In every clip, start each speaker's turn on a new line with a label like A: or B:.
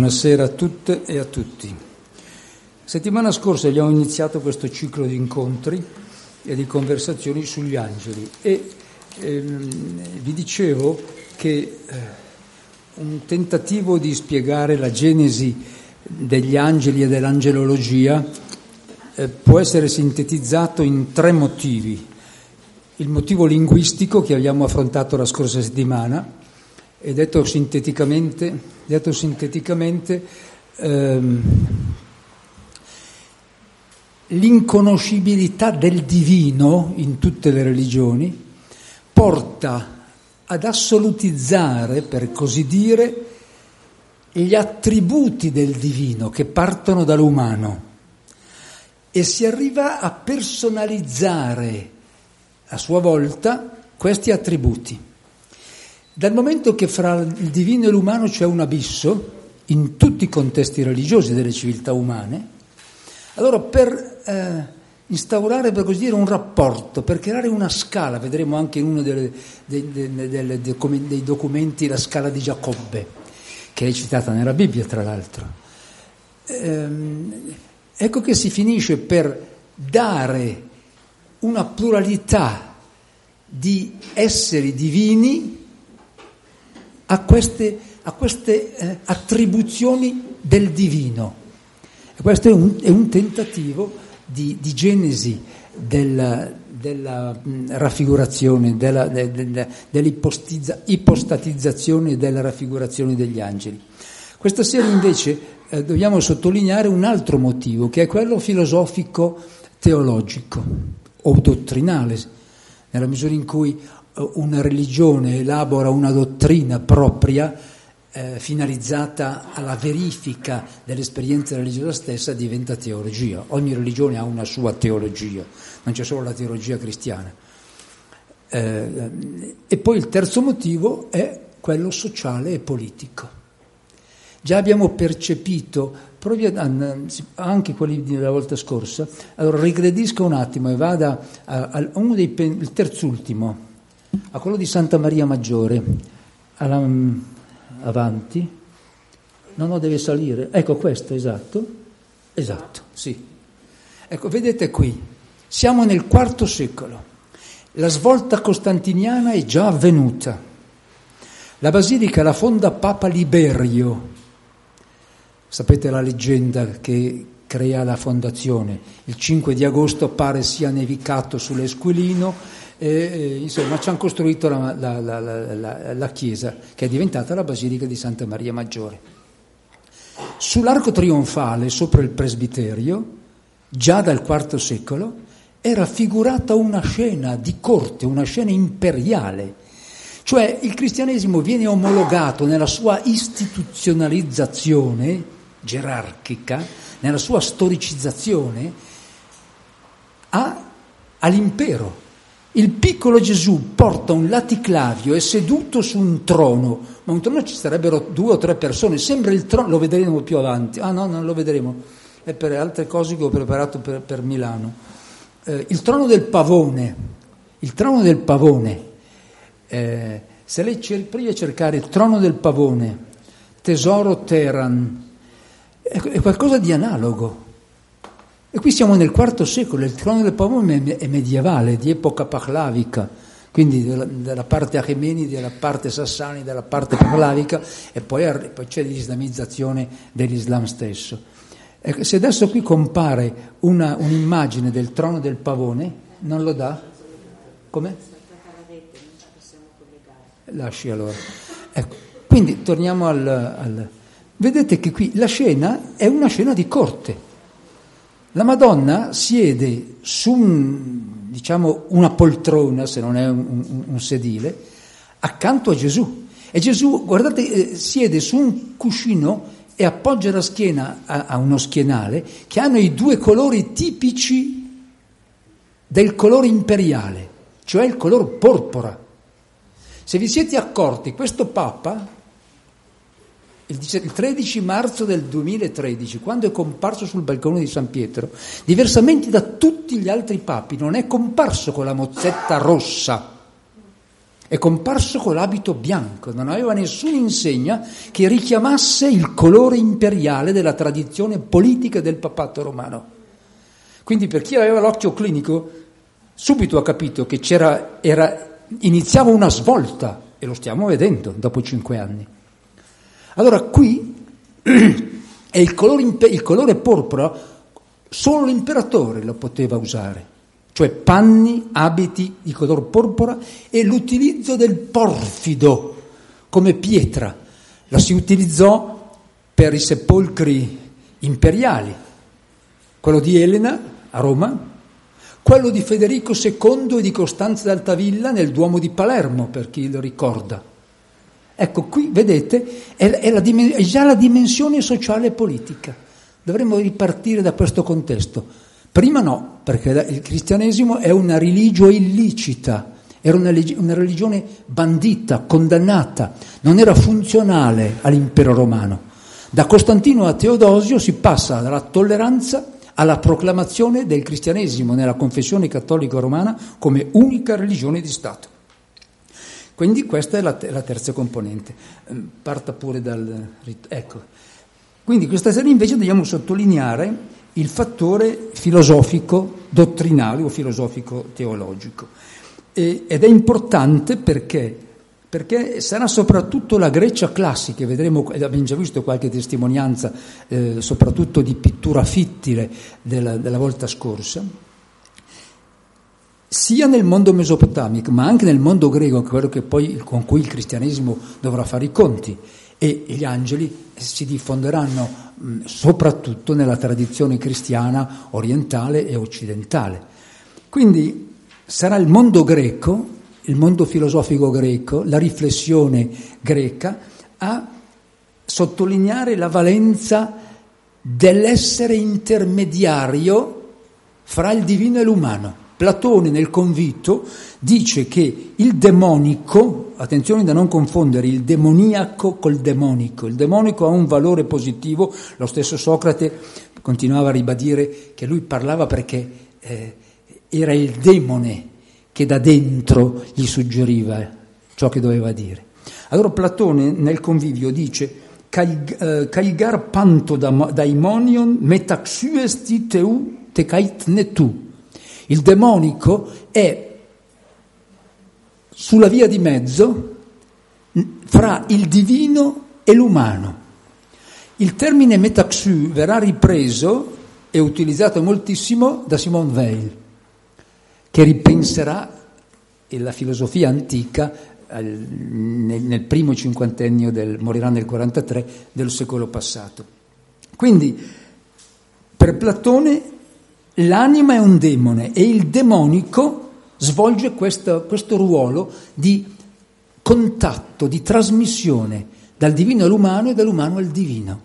A: Buonasera a tutte e a tutti. Settimana scorsa abbiamo iniziato questo ciclo di incontri e di conversazioni sugli angeli e vi dicevo che un tentativo di spiegare la genesi degli angeli e dell'angelologia può essere sintetizzato in tre motivi. Il motivo linguistico che abbiamo affrontato la scorsa settimana e detto sinteticamente l'inconoscibilità del divino in tutte le religioni porta ad assolutizzare, per così dire, gli attributi del divino che partono dall'umano e si arriva a personalizzare a sua volta questi attributi. Dal momento che fra il divino e l'umano c'è un abisso, in tutti i contesti religiosi delle civiltà umane, allora per instaurare, per così dire, un rapporto, per creare una scala, vedremo anche in uno dei documenti la scala di Giacobbe, che è citata nella Bibbia tra l'altro, ecco che si finisce per dare una pluralità di esseri divini a queste attribuzioni del divino. E questo è un tentativo di genesi della raffigurazione, dell'ipostatizzazione della raffigurazione degli angeli. Questa sera invece dobbiamo sottolineare un altro motivo, che è quello filosofico-teologico o dottrinale, nella misura in cui una religione elabora una dottrina propria finalizzata alla verifica dell'esperienza religiosa stessa, diventa teologia. Ogni religione ha una sua teologia, non c'è solo la teologia cristiana. E poi il terzo motivo è quello sociale e politico. Già abbiamo percepito, anche quelli della volta scorsa, allora rigredisco un attimo e vada il terzultimo, a quello di Santa Maria Maggiore, avanti, no, deve salire, ecco questo, esatto, sì. Ecco, vedete qui, siamo nel IV secolo, la svolta costantiniana è già avvenuta, la basilica la fonda Papa Liberio, sapete la leggenda che crea la fondazione, il 5 di agosto pare sia nevicato sull'Esquilino. Insomma ci hanno costruito la chiesa che è diventata la Basilica di Santa Maria Maggiore. Sull'arco trionfale sopra il presbiterio, già dal IV secolo, è raffigurata una scena di corte, una scena imperiale, cioè il cristianesimo viene omologato nella sua istituzionalizzazione gerarchica, nella sua storicizzazione all'impero. Il piccolo Gesù porta un laticlavio, è seduto su un trono, ma un trono ci sarebbero 2 o 3 persone, sembra il trono, lo vedremo più avanti, no, non lo vedremo, è per altre cose che ho preparato per Milano. Il trono del pavone, se lei provi a cercare il trono del pavone, tesoro Teheran, è qualcosa di analogo. E qui siamo nel IV secolo, il trono del pavone è medievale, di epoca pahlavica, quindi della parte achemenide, della parte sassanide, della parte pahlavica, e poi c'è l'islamizzazione dell'Islam stesso. E se adesso qui compare un'immagine del trono del pavone, non lo dà? Come? Lasci allora. Ecco, quindi torniamo al... Vedete che qui la scena è una scena di corte. La Madonna siede su una poltrona, se non è un sedile, accanto a Gesù. E Gesù, guardate, siede su un cuscino e appoggia la schiena a uno schienale che hanno i 2 colori tipici del colore imperiale, cioè il color porpora. Se vi siete accorti, questo Papa, il 13 marzo del 2013, quando è comparso sul balcone di San Pietro, diversamente da tutti gli altri papi, non è comparso con la mozzetta rossa, è comparso con l'abito bianco, non aveva nessuna insegna che richiamasse il colore imperiale della tradizione politica del papato romano. Quindi per chi aveva l'occhio clinico subito ha capito che iniziava una svolta, e lo stiamo vedendo dopo 5 anni. Allora qui è il colore porpora, solo l'imperatore lo poteva usare, cioè panni, abiti di color porpora e l'utilizzo del porfido come pietra. La si utilizzò per i sepolcri imperiali, quello di Elena a Roma, quello di Federico II e di Costanza d'Altavilla nel Duomo di Palermo, per chi lo ricorda. Ecco, qui vedete è già la dimensione sociale e politica. Dovremmo ripartire da questo contesto. Prima no, perché il cristianesimo è una religio illicita, era una religione bandita, condannata, non era funzionale all'impero romano. Da Costantino a Teodosio si passa dalla tolleranza alla proclamazione del cristianesimo nella confessione cattolica romana come unica religione di Stato. Quindi questa è la terza componente. Parta pure dal rito. Ecco. Quindi questa sera invece dobbiamo sottolineare il fattore filosofico dottrinale o filosofico teologico. Ed è importante perché sarà soprattutto la Grecia classica, vedremo, abbiamo già visto qualche testimonianza, soprattutto di pittura fittile della volta scorsa, sia nel mondo mesopotamico, ma anche nel mondo greco, quello che poi con cui il cristianesimo dovrà fare i conti, e gli angeli si diffonderanno soprattutto nella tradizione cristiana orientale e occidentale. Quindi sarà il mondo greco, il mondo filosofico greco, la riflessione greca a sottolineare la valenza dell'essere intermediario fra il divino e l'umano. Platone nel Convito dice che il demonico, attenzione da non confondere il demoniaco col demonico, il demonico ha un valore positivo, lo stesso Socrate continuava a ribadire che lui parlava perché era il demone che da dentro gli suggeriva ciò che doveva dire. Allora Platone nel Convivio dice «Caigar panto daimonion metaxuesti teu te caitne tu». Il demonico è sulla via di mezzo fra il divino e l'umano. Il termine metaxu verrà ripreso e utilizzato moltissimo da Simone Weil, che ripenserà la filosofia antica nel primo cinquantennio morirà nel 43 del secolo passato. Quindi per Platone l'anima è un demone e il demonico svolge questo ruolo di contatto, di trasmissione dal divino all'umano e dall'umano al divino.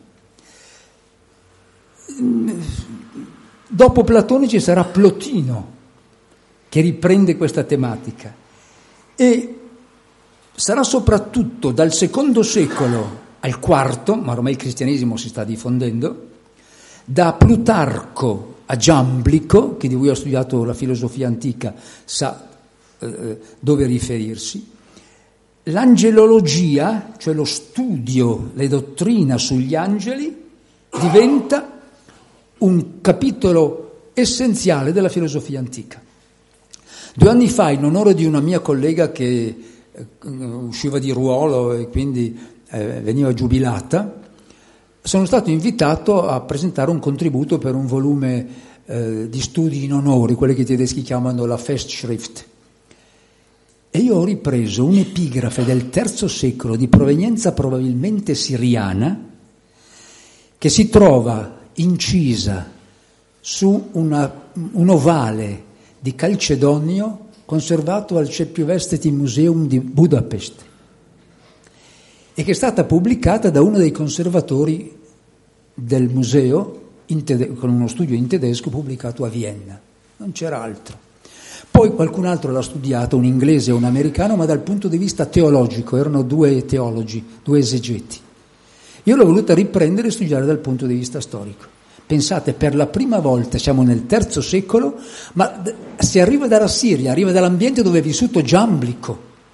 A: Dopo Platone ci sarà Plotino che riprende questa tematica e sarà soprattutto dal II secolo al IV, ma ormai il cristianesimo si sta diffondendo, da Plutarco a Giamblico, chi di voi ha studiato la filosofia antica sa dove riferirsi, l'angelologia, cioè lo studio, le dottrina sugli angeli, diventa un capitolo essenziale della filosofia antica. 2 anni fa, in onore di una mia collega che usciva di ruolo e quindi veniva giubilata, sono stato invitato a presentare un contributo per un volume di studi in onori, quelli che i tedeschi chiamano la Festschrift. E io ho ripreso un'epigrafe del III secolo di provenienza probabilmente siriana che si trova incisa su un ovale di calcedonio conservato al Szépkőveszteti Museum di Budapest e che è stata pubblicata da uno dei conservatori del museo con uno studio in tedesco pubblicato a Vienna. Non c'era altro. Poi qualcun altro l'ha studiato, un inglese e un americano, ma dal punto di vista teologico, erano 2 teologi, 2 esegeti. Io l'ho voluta riprendere e studiare dal punto di vista storico. Pensate, per la prima volta siamo nel III secolo, ma si arriva dalla Siria, arriva dall'ambiente dove è vissuto Giamblico,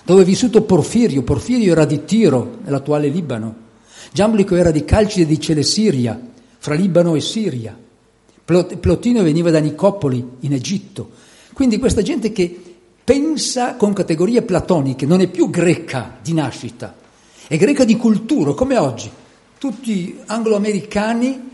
A: dove è vissuto Porfirio. Porfirio era di Tiro, nell'attuale Libano. Giamblico era di Calcide di Celesiria, fra Libano e Siria. Plotino veniva da Nicopoli, in Egitto. Quindi questa gente che pensa con categorie platoniche, non è più greca di nascita, è greca di cultura, come oggi. Tutti anglo-americani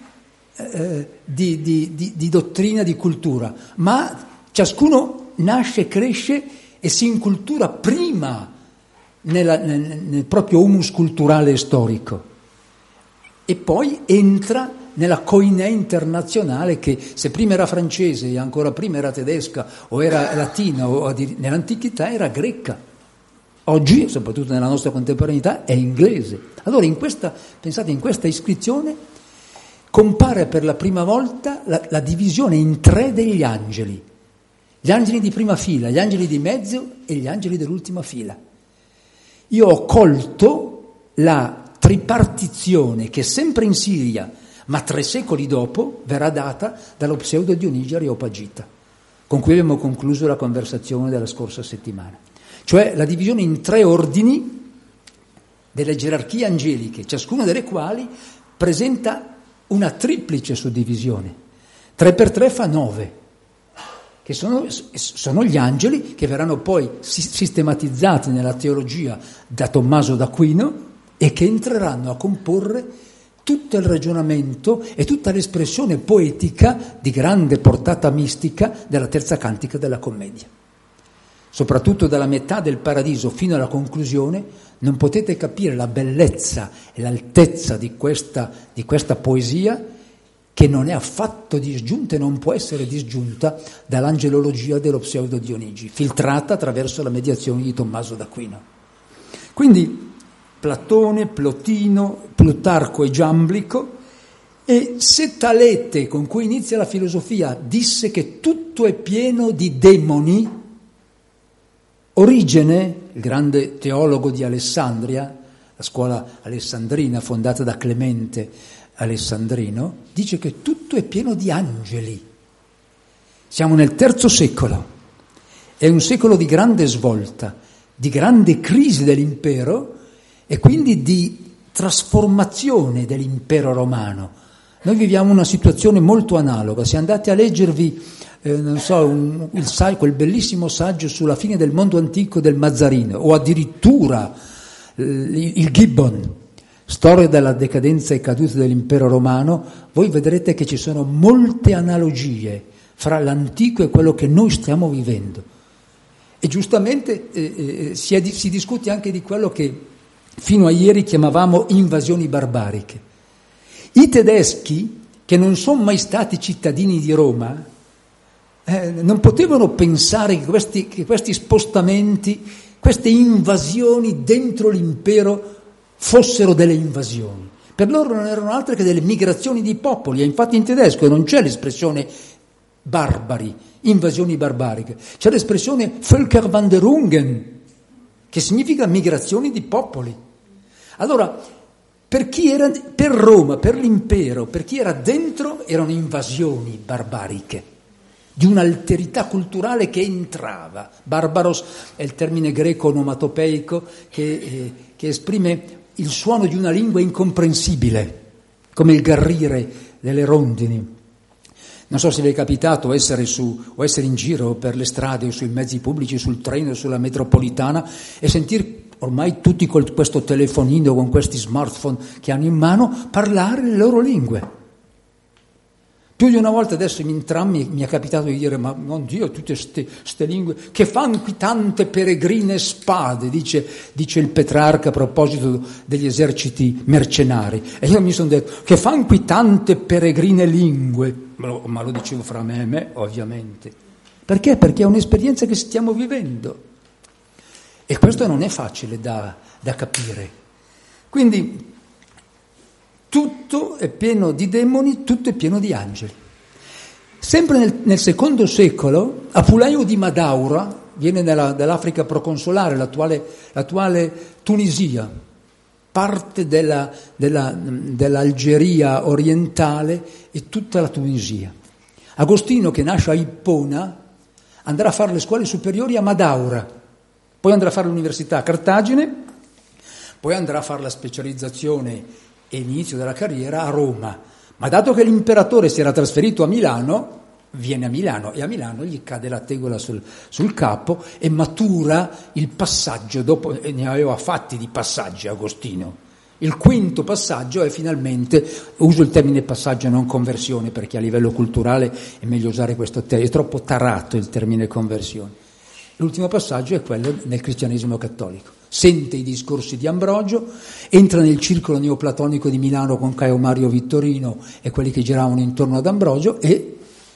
A: di dottrina, di cultura, ma ciascuno nasce, cresce e si incultura prima nel proprio humus culturale e storico e poi entra nella koiné internazionale che se prima era francese e ancora prima era tedesca o era latina o nell'antichità era greca. Oggi, soprattutto nella nostra contemporaneità, è inglese. Allora pensate, in questa iscrizione compare per la prima volta la divisione in 3 degli angeli. Gli angeli di prima fila, gli angeli di mezzo e gli angeli dell'ultima fila. Io ho colto la tripartizione che sempre in Siria, ma 3 secoli dopo, verrà data dallo pseudo Dionigi Areopagita, con cui abbiamo concluso la conversazione della scorsa settimana. Cioè la divisione in 3 ordini delle gerarchie angeliche, ciascuna delle quali presenta una triplice suddivisione. 3 per 3 fa 9, che sono gli angeli che verranno poi sistematizzati nella teologia da Tommaso d'Aquino e che entreranno a comporre tutto il ragionamento e tutta l'espressione poetica di grande portata mistica della terza cantica della commedia. Soprattutto dalla metà del Paradiso fino alla conclusione non potete capire la bellezza e l'altezza di questa poesia che non è affatto disgiunta e non può essere disgiunta dall'angelologia dello pseudo Dionigi, filtrata attraverso la mediazione di Tommaso d'Aquino. Quindi Platone, Plotino, Plutarco e Giamblico, e se Talete, con cui inizia la filosofia, disse che tutto è pieno di demoni, Origene, il grande teologo di Alessandria, la scuola alessandrina fondata da Clemente Alessandrino, dice che tutto è pieno di angeli. Siamo nel III secolo, è un secolo di grande svolta, di grande crisi dell'impero e quindi di trasformazione dell'impero romano. Noi viviamo una situazione molto analoga. Se andate a leggervi, quel bellissimo saggio sulla fine del mondo antico del Mazzarino, o addirittura il Gibbon, Storia della decadenza e caduta dell'impero romano, voi vedrete che ci sono molte analogie fra l'antico e quello che noi stiamo vivendo. E giustamente si discute anche di quello che fino a ieri chiamavamo invasioni barbariche. I tedeschi, che non sono mai stati cittadini di Roma, non potevano pensare che questi spostamenti, queste invasioni dentro l'impero fossero delle invasioni. Per loro non erano altre che delle migrazioni di popoli, e infatti in tedesco non c'è l'espressione barbari, invasioni barbariche, c'è l'espressione Völkerwanderungen, che significa migrazioni di popoli. Allora, per Roma, per l'impero, per chi era dentro, erano invasioni barbariche, di un'alterità culturale che entrava. Barbaros è il termine greco onomatopeico che esprime il suono di una lingua incomprensibile, come il garrire delle rondini. Non so se vi è capitato essere in giro per le strade o sui mezzi pubblici, sul treno o sulla metropolitana e sentire ormai tutti con questo telefonino, con questi smartphone che hanno in mano, parlare le loro lingue. Più di una volta adesso in tram mi è capitato di dire: ma non Dio, tutte ste lingue, che fan qui tante peregrine spade, dice il Petrarca a proposito degli eserciti mercenari. E io mi sono detto: che fan qui tante peregrine lingue? Ma lo dicevo fra me e me, ovviamente. Perché? Perché è un'esperienza che stiamo vivendo. E questo non è facile da capire. Quindi tutto è pieno di demoni, tutto è pieno di angeli. Sempre nel II secolo, Apuleio di Madaura, viene dall'Africa proconsolare, l'attuale Tunisia, parte dell'Algeria orientale e tutta la Tunisia. Agostino, che nasce a Ippona, andrà a fare le scuole superiori a Madaura, Poi andrà a fare l'università a Cartagine, poi andrà a fare la specializzazione e l'inizio della carriera a Roma. Ma dato che l'imperatore si era trasferito a Milano, viene a Milano e a Milano gli cade la tegola sul capo e matura il passaggio, dopo ne aveva fatti di passaggi Agostino. Il quinto passaggio è finalmente, uso il termine passaggio non conversione perché a livello culturale è meglio usare questo termine, è troppo tarato il termine conversione. L'ultimo passaggio è quello nel cristianesimo cattolico. Sente i discorsi di Ambrogio, entra nel circolo neoplatonico di Milano con Caio Mario Vittorino e quelli che giravano intorno ad Ambrogio e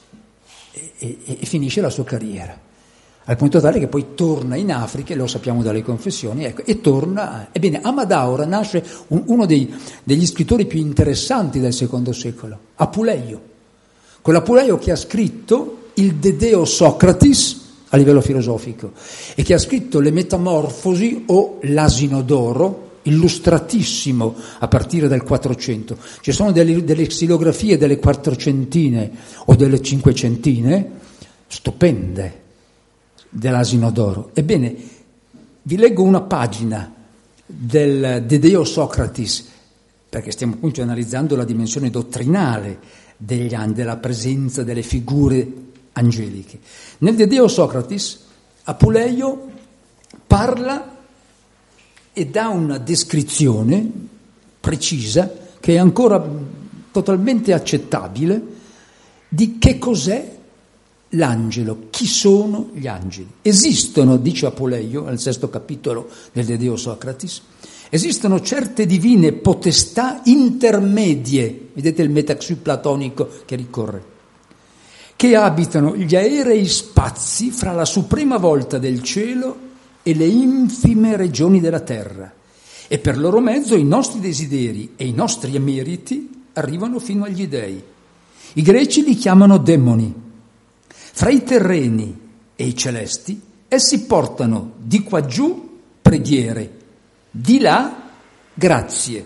A: finisce la sua carriera. Al punto tale che poi torna in Africa, e lo sappiamo dalle confessioni, ecco, e torna. Ebbene, a Madaura nasce uno degli scrittori più interessanti del secondo secolo, Apuleio. Quell'Apuleio che ha scritto il De Deo Socratis a livello filosofico e che ha scritto le Metamorfosi o l'Asino d'Oro, illustratissimo a partire dal 400. Ci sono delle xilografie delle quattrocentine o delle cinquecentine stupende dell'Asino d'Oro. Ebbene, vi leggo una pagina del De Deo Socratis, perché stiamo appunto analizzando la dimensione dottrinale della presenza delle figure angeliche. Nel De Deo Socratis, Apuleio parla e dà una descrizione precisa, che è ancora totalmente accettabile, di che cos'è l'angelo, chi sono gli angeli. Esistono, dice Apuleio, al 6° capitolo del De Deo Socratis, esistono certe divine potestà intermedie, vedete il metaxu platonico che ricorre, che abitano gli aerei spazi fra la suprema volta del cielo e le infime regioni della terra, e per loro mezzo i nostri desideri e i nostri emeriti arrivano fino agli dei. I greci li chiamano demoni. Fra i terreni e i celesti, essi portano di qua giù preghiere, di là grazie.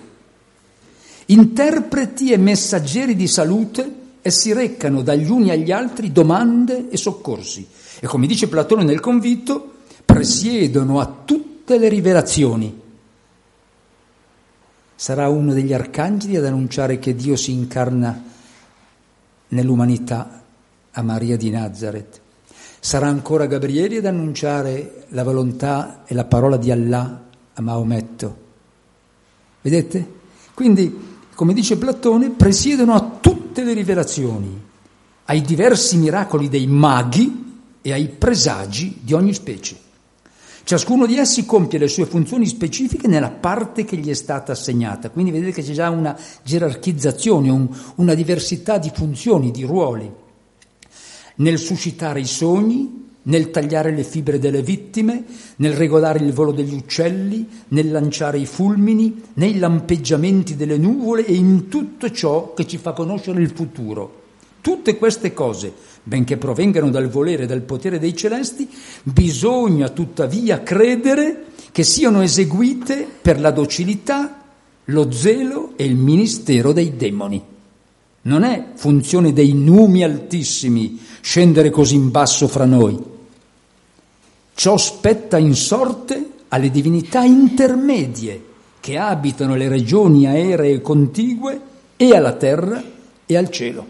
A: Interpreti e messaggeri di salute, essi recano dagli uni agli altri domande e soccorsi. E come dice Platone nel Convito, presiedono a tutte le rivelazioni. Sarà uno degli arcangeli ad annunciare che Dio si incarna nell'umanità a Maria di Nazareth. Sarà ancora Gabriele ad annunciare la volontà e la parola di Allah a Maometto. Vedete? Quindi, come dice Platone, presiedono a tutte le rivelazioni, ai diversi miracoli dei maghi e ai presagi di ogni specie. Ciascuno di essi compie le sue funzioni specifiche nella parte che gli è stata assegnata. Quindi vedete che c'è già una gerarchizzazione, una diversità di funzioni, di ruoli. Nel suscitare i sogni, nel tagliare le fibre delle vittime, nel regolare il volo degli uccelli, nel lanciare i fulmini, nei lampeggiamenti delle nuvole e in tutto ciò che ci fa conoscere il futuro. Tutte queste cose, benché provengano dal volere e dal potere dei celesti, bisogna tuttavia credere che siano eseguite per la docilità, lo zelo e il ministero dei demoni. Non è funzione dei numi altissimi scendere così in basso fra noi. Ciò spetta in sorte alle divinità intermedie che abitano le regioni aeree contigue e alla terra e al cielo.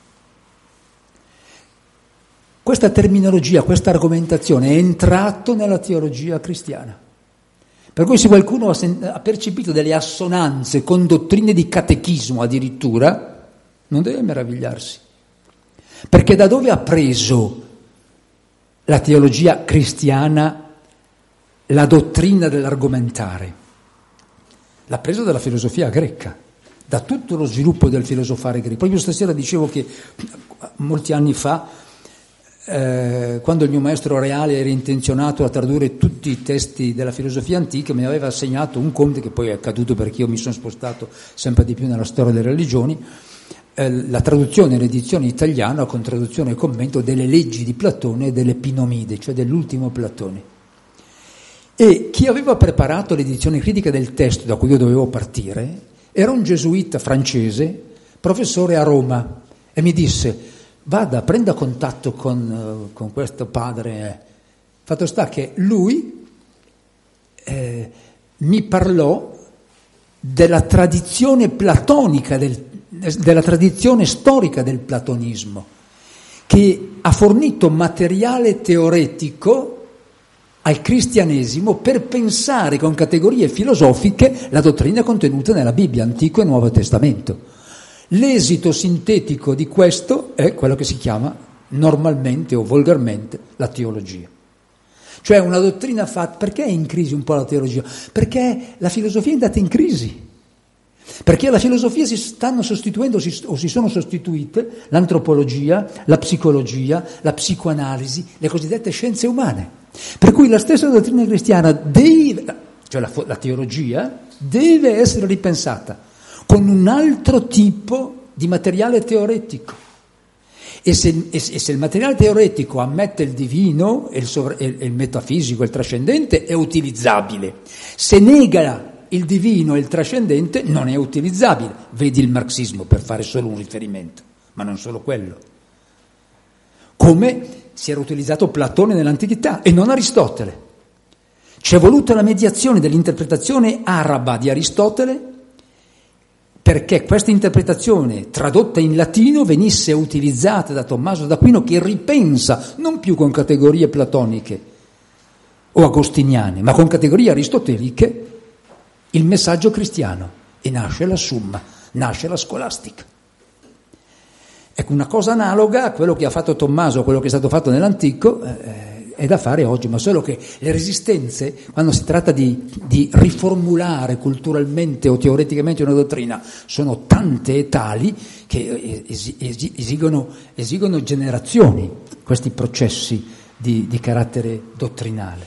A: Questa terminologia, questa argomentazione è entrato nella teologia cristiana. Per cui se qualcuno ha percepito delle assonanze con dottrine di catechismo addirittura, non deve meravigliarsi, perché da dove ha preso la teologia cristiana la dottrina dell'argomentare? L'ha preso dalla filosofia greca, da tutto lo sviluppo del filosofare greco. Proprio stasera dicevo che molti anni fa, quando il mio maestro Reale era intenzionato a tradurre tutti i testi della filosofia antica, mi aveva assegnato un conte, che poi è accaduto perché io mi sono spostato sempre di più nella storia delle religioni, la traduzione e l'edizione italiana con traduzione e commento delle leggi di Platone e delle Pinomide, cioè dell'ultimo Platone. E chi aveva preparato l'edizione critica del testo da cui io dovevo partire era un gesuita francese, professore a Roma, e mi disse: vada, prenda contatto con questo padre. Fatto sta che lui mi parlò della tradizione platonica, della tradizione storica del platonismo, che ha fornito materiale teoretico al cristianesimo per pensare con categorie filosofiche la dottrina contenuta nella Bibbia, Antico e Nuovo Testamento. L'esito sintetico di questo è quello che si chiama normalmente o volgarmente la teologia. Cioè una dottrina fatta. Perché è in crisi un po' la teologia? Perché la filosofia è andata in crisi. Perché alla filosofia si stanno sostituendo o si sono sostituite l'antropologia, la psicologia, la psicoanalisi, le cosiddette scienze umane. Per cui la stessa dottrina cristiana cioè la teologia, deve essere ripensata con un altro tipo di materiale teoretico. E se il materiale teoretico ammette il divino, il metafisico, il trascendente, è utilizzabile. Se nega il divino e il trascendente, non è utilizzabile. Vedi il marxismo, per fare solo un riferimento, ma non solo quello. Come si era utilizzato Platone nell'antichità e non Aristotele. C'è voluta la mediazione dell'interpretazione araba di Aristotele perché questa interpretazione tradotta in latino venisse utilizzata da Tommaso d'Aquino, che ripensa non più con categorie platoniche o agostiniane, ma con categorie aristoteliche il messaggio cristiano, e nasce la Summa, nasce la scolastica. Ecco, una cosa analoga a quello che ha fatto Tommaso, a quello che è stato fatto nell'antico, è da fare oggi, ma solo che le resistenze, quando si tratta di riformulare culturalmente o teoreticamente una dottrina, sono tante e tali che esigono generazioni questi processi di carattere dottrinale.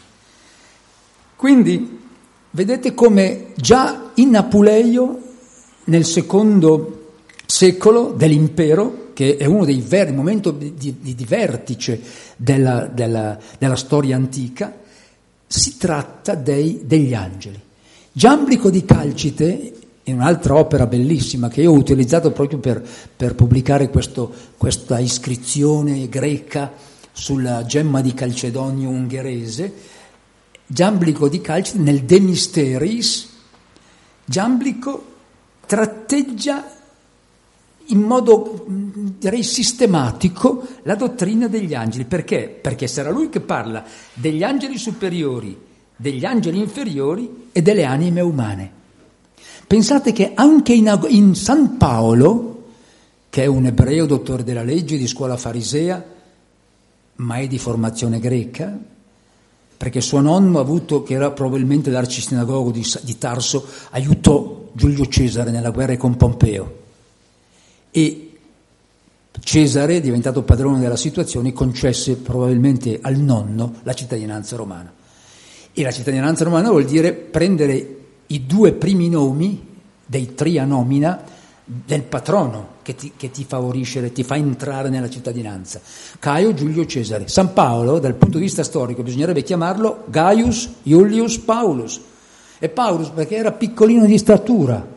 A: Quindi vedete come già in Apuleio, nel secondo secolo dell'impero, che è uno dei momenti di vertice della storia antica, si tratta degli angeli. Giamblico di Calcite, in un'altra opera bellissima che io ho utilizzato proprio per pubblicare questa iscrizione greca sulla gemma di calcedonio ungherese, Giamblico di Calcite, nel De Mysteris, Giamblico tratteggia in modo, direi, sistematico la dottrina degli angeli. Perché? Perché sarà lui che parla degli angeli superiori, degli angeli inferiori e delle anime umane. Pensate che anche in San Paolo, che è un ebreo dottore della legge di scuola farisea, ma è di formazione greca, perché suo nonno che era probabilmente l'arcisinagogo di Tarso, aiutò Giulio Cesare nella guerra con Pompeo. E Cesare, diventato padrone della situazione, concesse probabilmente al nonno la cittadinanza romana. E la cittadinanza romana vuol dire prendere i due primi nomi dei tria nomina del patrono che ti favorisce, ti fa entrare nella cittadinanza. Caio Giulio Cesare. San Paolo, dal punto di vista storico, bisognerebbe chiamarlo Gaius Iulius Paulus. E Paulus perché era piccolino di statura,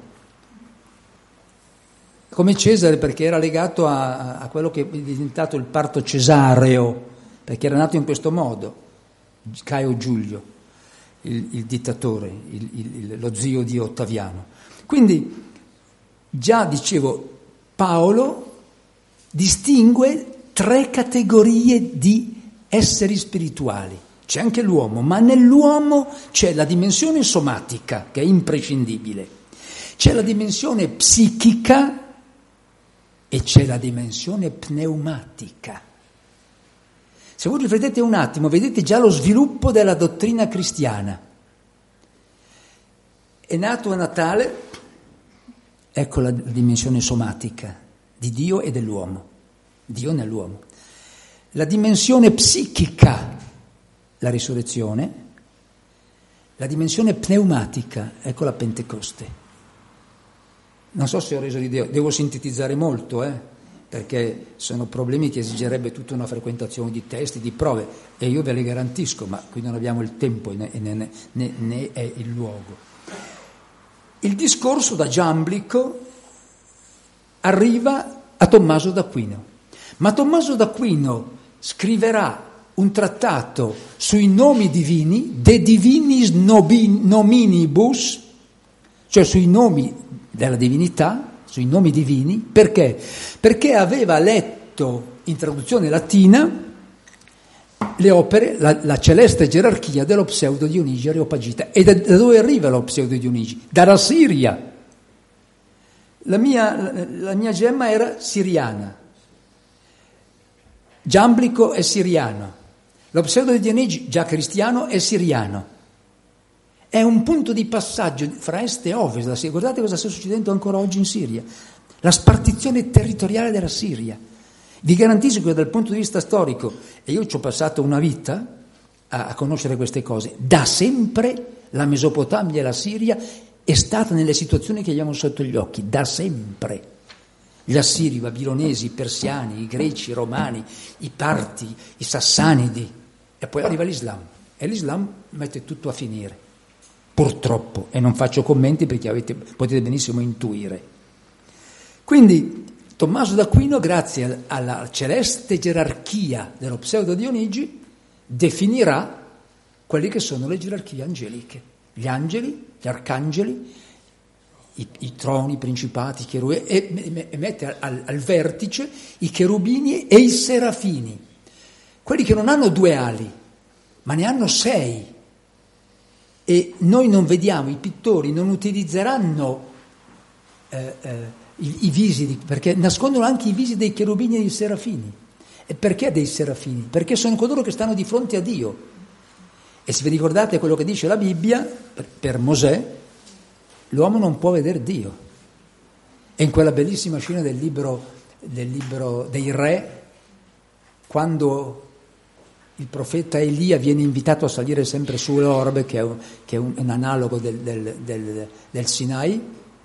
A: come Cesare perché era legato a quello che è diventato il parto cesareo, perché era nato in questo modo, Caio Giulio, il dittatore, lo zio di Ottaviano. Quindi già dicevo, Paolo distingue 3 categorie di esseri spirituali. C'è anche l'uomo, ma nell'uomo c'è la dimensione somatica, che è imprescindibile, c'è la dimensione psichica e c'è la dimensione pneumatica. Se voi riflettete un attimo, vedete già lo sviluppo della dottrina cristiana. È nato a Natale, ecco la dimensione somatica di Dio e dell'uomo, Dio nell'uomo. La dimensione psichica, la risurrezione, la dimensione pneumatica, ecco la Pentecoste. Non so se ho reso l'idea, devo sintetizzare molto, perché sono problemi che esigerebbe tutta una frequentazione di testi, di prove, e io ve le garantisco, ma qui non abbiamo il tempo né è il luogo. Il discorso da Giamblico arriva a Tommaso d'Aquino, ma Tommaso d'Aquino scriverà un trattato sui nomi divini, de divinis nominibus, cioè sui nomi della divinità, sui nomi divini. Perché? Perché aveva letto in traduzione latina le opere, la celeste gerarchia dello pseudo Dionigi Areopagita. E da dove arriva lo pseudo Dionigi? Dalla Siria. La mia gemma era siriana, Giamblico è siriano, lo pseudo di Dionigi, già cristiano, è siriano. È un punto di passaggio fra est e ovest. Guardate cosa sta succedendo ancora oggi in Siria, la spartizione territoriale della Siria. Vi garantisco che dal punto di vista storico, e io ci ho passato una vita a conoscere queste cose, da sempre la Mesopotamia e la Siria è stata nelle situazioni che abbiamo sotto gli occhi, da sempre. Gli assiri, i babilonesi, i persiani, i greci, i romani, i parti, i sassanidi, e poi arriva l'Islam. E l'Islam mette tutto a finire, purtroppo, e non faccio commenti perché potete benissimo intuire. Quindi Tommaso d'Aquino, grazie alla celeste gerarchia dello pseudo Dionigi, definirà quelle che sono le gerarchie angeliche. Gli angeli, gli arcangeli, i troni, i principati, i cherubini, e mette al vertice i cherubini e i serafini, quelli che non hanno 2 ali, ma ne hanno 6. E noi non vediamo, i pittori non utilizzeranno i visi, perché nascondono anche i visi dei cherubini e dei serafini. E perché dei serafini? Perché sono coloro che stanno di fronte a Dio. E se vi ricordate quello che dice la Bibbia, per Mosè, l'uomo non può vedere Dio. E in quella bellissima scena del libro dei re, quando il profeta Elia viene invitato a salire sempre sull'Orbe, che è un analogo del Sinai,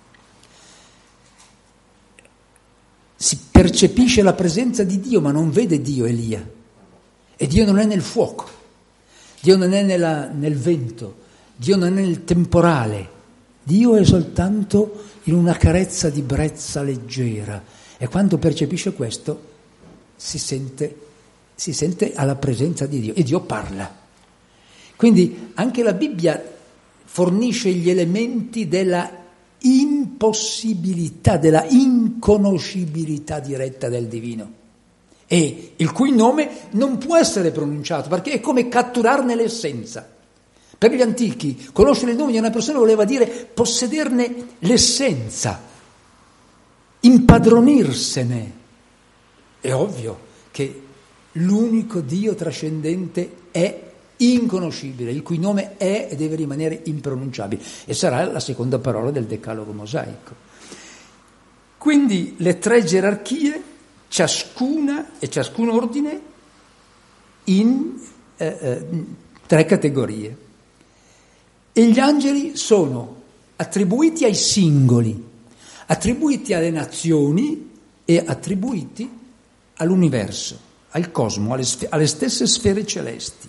A: si percepisce la presenza di Dio, ma non vede Dio Elia. E Dio non è nel fuoco, Dio non è nel vento, Dio non è nel temporale. Dio è soltanto in una carezza di brezza leggera, e quando percepisce questo si sente alla presenza di Dio, e Dio parla. Quindi anche la Bibbia fornisce gli elementi della impossibilità, della inconoscibilità diretta del divino, e il cui nome non può essere pronunciato, perché è come catturarne l'essenza. Per gli antichi, conoscere il nome di una persona voleva dire possederne l'essenza, impadronirsene. È ovvio che l'unico Dio trascendente è inconoscibile, il cui nome è e deve rimanere impronunciabile, e sarà la seconda parola del Decalogo mosaico. Quindi le 3 gerarchie, ciascuna e ciascun ordine in 3 categorie. E gli angeli sono attribuiti ai singoli, attribuiti alle nazioni e attribuiti all'universo, al cosmo, alle stesse sfere celesti.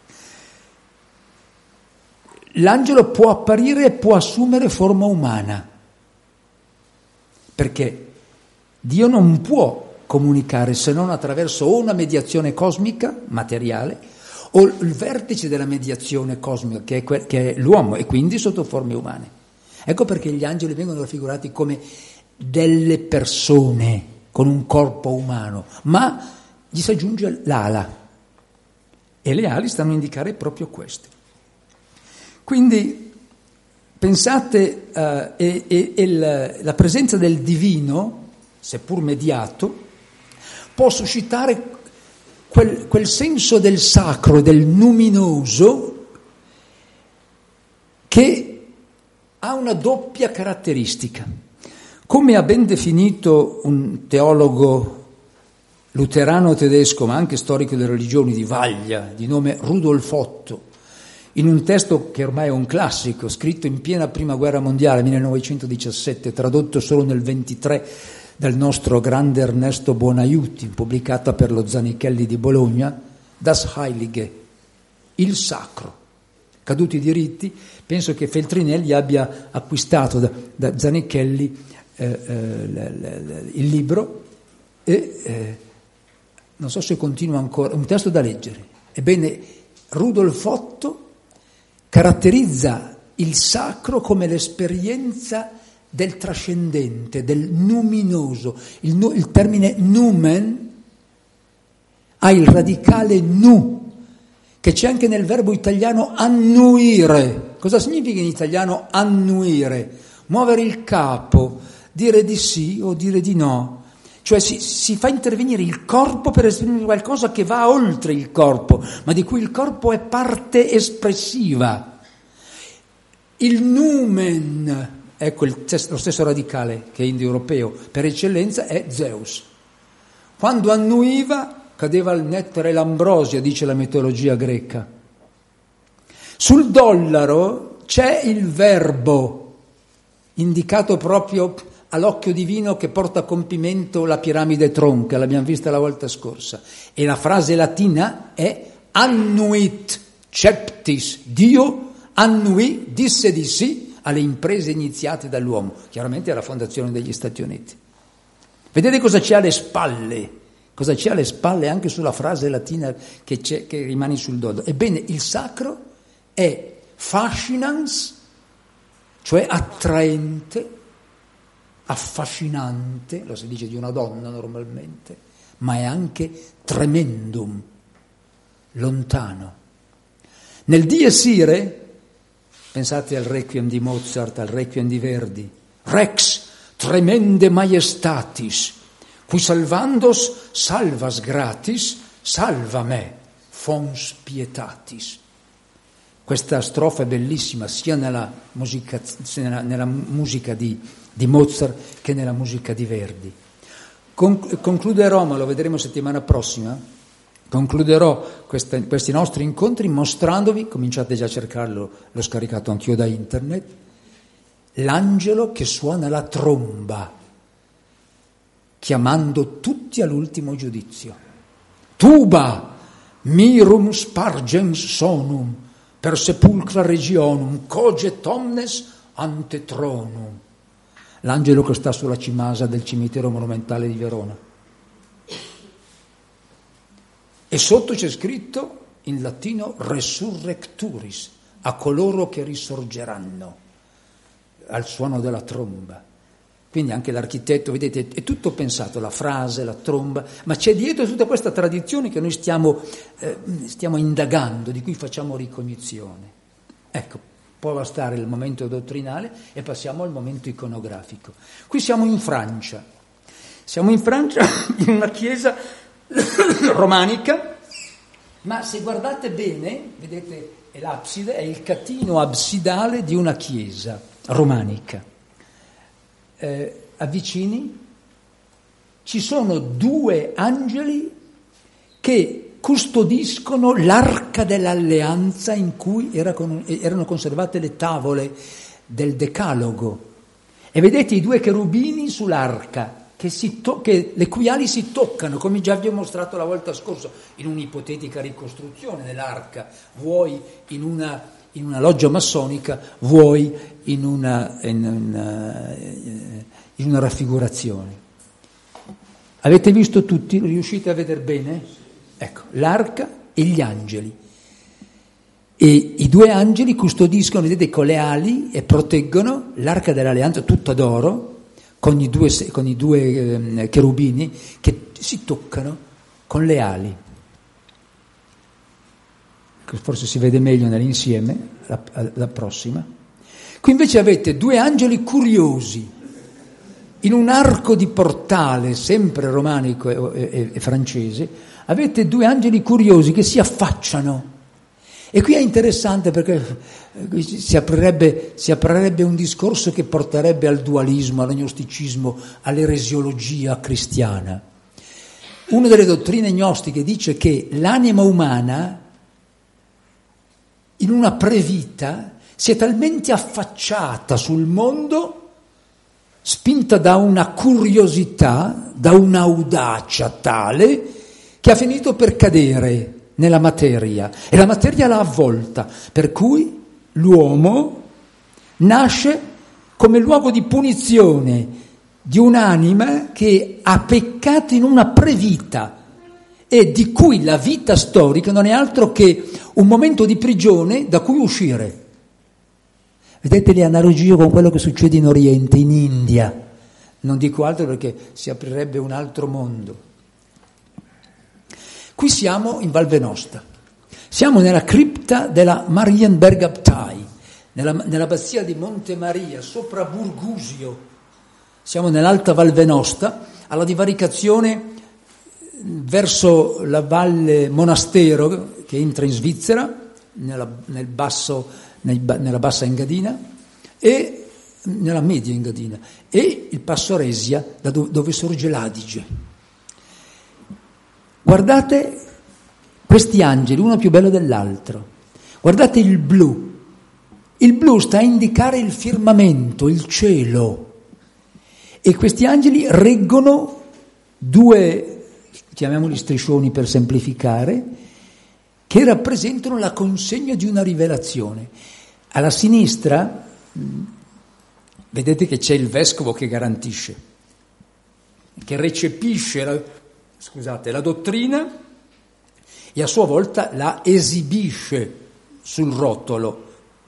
A: L'angelo può apparire e può assumere forma umana, perché Dio non può comunicare se non attraverso o una mediazione cosmica, materiale, o il vertice della mediazione cosmica, che è l'uomo, e quindi sotto forme umane. Ecco perché gli angeli vengono raffigurati come delle persone con un corpo umano, ma gli si aggiunge l'ala, e le ali stanno a indicare proprio questo. Quindi pensate, la presenza del divino, seppur mediato, può suscitare quel senso del sacro, del luminoso, che ha una doppia caratteristica. Come ha ben definito un teologo luterano tedesco, ma anche storico delle religioni di vaglia, di nome Rudolf Otto, in un testo che ormai è un classico, scritto in piena Prima Guerra Mondiale, 1917, tradotto solo nel 1923 dal nostro grande Ernesto Buonaiuti, pubblicata per lo Zanichelli di Bologna, Das Heilige, il sacro. Caduti i diritti, penso che Feltrinelli abbia acquistato da Zanichelli il libro, e non so se continua ancora, un testo da leggere, Ebbene, Rudolf Otto caratterizza il sacro come l'esperienza del trascendente, del numinoso. Il termine numen ha il radicale nu, che c'è anche nel verbo italiano annuire. Cosa significa in italiano annuire? Muovere il capo, dire di sì o dire di no. Cioè si fa intervenire il corpo per esprimere qualcosa che va oltre il corpo, ma di cui il corpo è parte espressiva. Il numen, ecco lo stesso radicale che è indoeuropeo per eccellenza, è Zeus. Quando annuiva cadeva il nettare e l'ambrosia, dice la mitologia greca. Sul dollaro c'è il verbo indicato proprio all'occhio divino che porta a compimento la piramide tronca, l'abbiamo vista la volta scorsa, e la frase latina è annuit ceptis, Dio annuì, disse di sì alle imprese iniziate dall'uomo, chiaramente alla fondazione degli Stati Uniti. Vedete cosa c'è alle spalle? Cosa c'è alle spalle anche sulla frase latina che rimane sul dodo? Ebbene, il sacro è fascinans, cioè attraente, affascinante, lo si dice di una donna normalmente, ma è anche tremendum, lontano. Nel Dies Irae, pensate al Requiem di Mozart, al Requiem di Verdi, Rex tremende majestatis, qui salvandos salvas gratis, salva me, fons pietatis. Questa strofa è bellissima sia nella musica di Mozart che nella musica di Verdi. Concluderò, ma lo vedremo settimana prossima, concluderò questi nostri incontri mostrandovi, cominciate già a cercarlo, l'ho scaricato anch'io da internet, l'angelo che suona la tromba, chiamando tutti all'ultimo giudizio. Tuba, mirum spargens sonum, per sepulcra regionum, coget omnes ante tronum. L'angelo che sta sulla cimasa del cimitero monumentale di Verona. E sotto c'è scritto in latino resurrecturis, a coloro che risorgeranno al suono della tromba. Quindi anche l'architetto, vedete, è tutto pensato, la frase, la tromba, ma c'è dietro tutta questa tradizione che noi stiamo indagando, di cui facciamo ricognizione. Ecco, può bastare il momento dottrinale e passiamo al momento iconografico. Qui siamo in Francia in una chiesa romanica, ma se guardate bene, vedete, è l'abside, è il catino absidale di una chiesa romanica. Avvicini, ci sono due angeli che custodiscono l'arca dell'alleanza in cui erano conservate le tavole del Decalogo. E vedete i due cherubini sull'arca, le cui ali si toccano, come già vi ho mostrato la volta scorsa, in un'ipotetica ricostruzione dell'arca, vuoi in una loggia massonica, vuoi in una raffigurazione. Avete visto tutti? Riuscite a vedere bene? Ecco, l'arca e gli angeli. E i due angeli custodiscono, vedete, con le ali e proteggono l'arca dell'alleanza, tutta d'oro, con i due cherubini che si toccano con le ali. Forse si vede meglio nell'insieme, la prossima. Qui invece avete due angeli curiosi, in un arco di portale, sempre romanico e francese, avete due angeli curiosi che si affacciano. E qui è interessante perché si aprirebbe un discorso che porterebbe al dualismo, all'agnosticismo, all'eresiologia cristiana. Una delle dottrine gnostiche dice che l'anima umana in una previta si è talmente affacciata sul mondo, spinta da una curiosità, da un'audacia tale, che ha finito per cadere nella materia, e la materia l'ha avvolta, per cui l'uomo nasce come luogo di punizione di un'anima che ha peccato in una previta e di cui la vita storica non è altro che un momento di prigione da cui uscire. Vedete le analogie con quello che succede in Oriente, in India. Non dico altro perché si aprirebbe un altro mondo. Qui siamo in Val Venosta, siamo nella cripta della Marienberg-Abtei, nell'abbazia di Monte Maria, sopra Burgusio. Siamo nell'Alta Val Venosta, alla divaricazione verso la Valle Monastero, che entra in Svizzera, nella bassa Engadina, e nella media Engadina, e il Passo Resia, da dove sorge l'Adige. Guardate questi angeli, uno più bello dell'altro. Guardate il blu. Il blu sta a indicare il firmamento, il cielo. E questi angeli reggono due, chiamiamoli striscioni per semplificare, che rappresentano la consegna di una rivelazione. Alla sinistra vedete che c'è il vescovo che garantisce, che recepisce la dottrina e a sua volta la esibisce sul rotolo.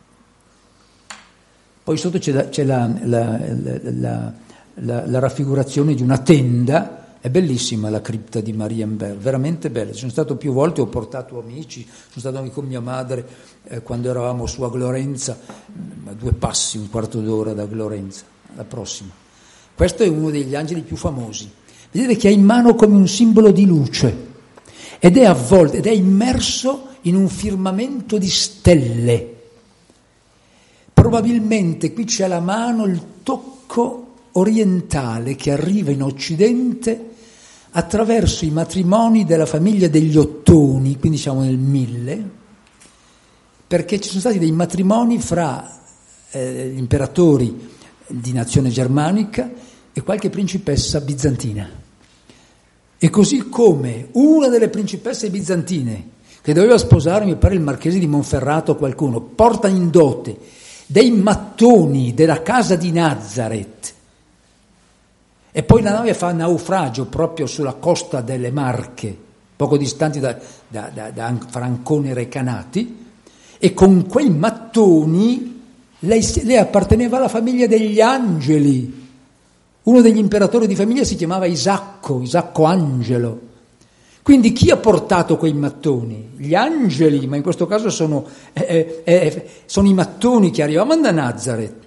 A: Poi sotto c'è la raffigurazione di una tenda. È bellissima la cripta di Marienberg, veramente bella. Ci sono stato più volte, ho portato amici, sono stato anche con mia madre quando eravamo su a Glorenza, a 2 passi, un quarto d'ora da Glorenza, la prossima. Questo è uno degli angeli più famosi. Vedete che ha in mano come un simbolo di luce ed è avvolto, ed è immerso in un firmamento di stelle. Probabilmente qui c'è alla mano il tocco orientale che arriva in Occidente attraverso i matrimoni della famiglia degli Ottoni, quindi siamo nel 1000, perché ci sono stati dei matrimoni fra imperatori di nazione germanica e qualche principessa bizantina. E così come una delle principesse bizantine, che doveva sposare, mi pare, il marchese di Monferrato o qualcuno, porta in dote dei mattoni della casa di Nazareth, e poi la nave fa naufragio proprio sulla costa delle Marche, poco distanti da Francone e Recanati, e con quei mattoni lei apparteneva alla famiglia degli angeli. Uno degli imperatori di famiglia si chiamava Isacco Angelo. Quindi chi ha portato quei mattoni? Gli angeli, ma in questo caso sono i mattoni che arrivavano da Nazareth,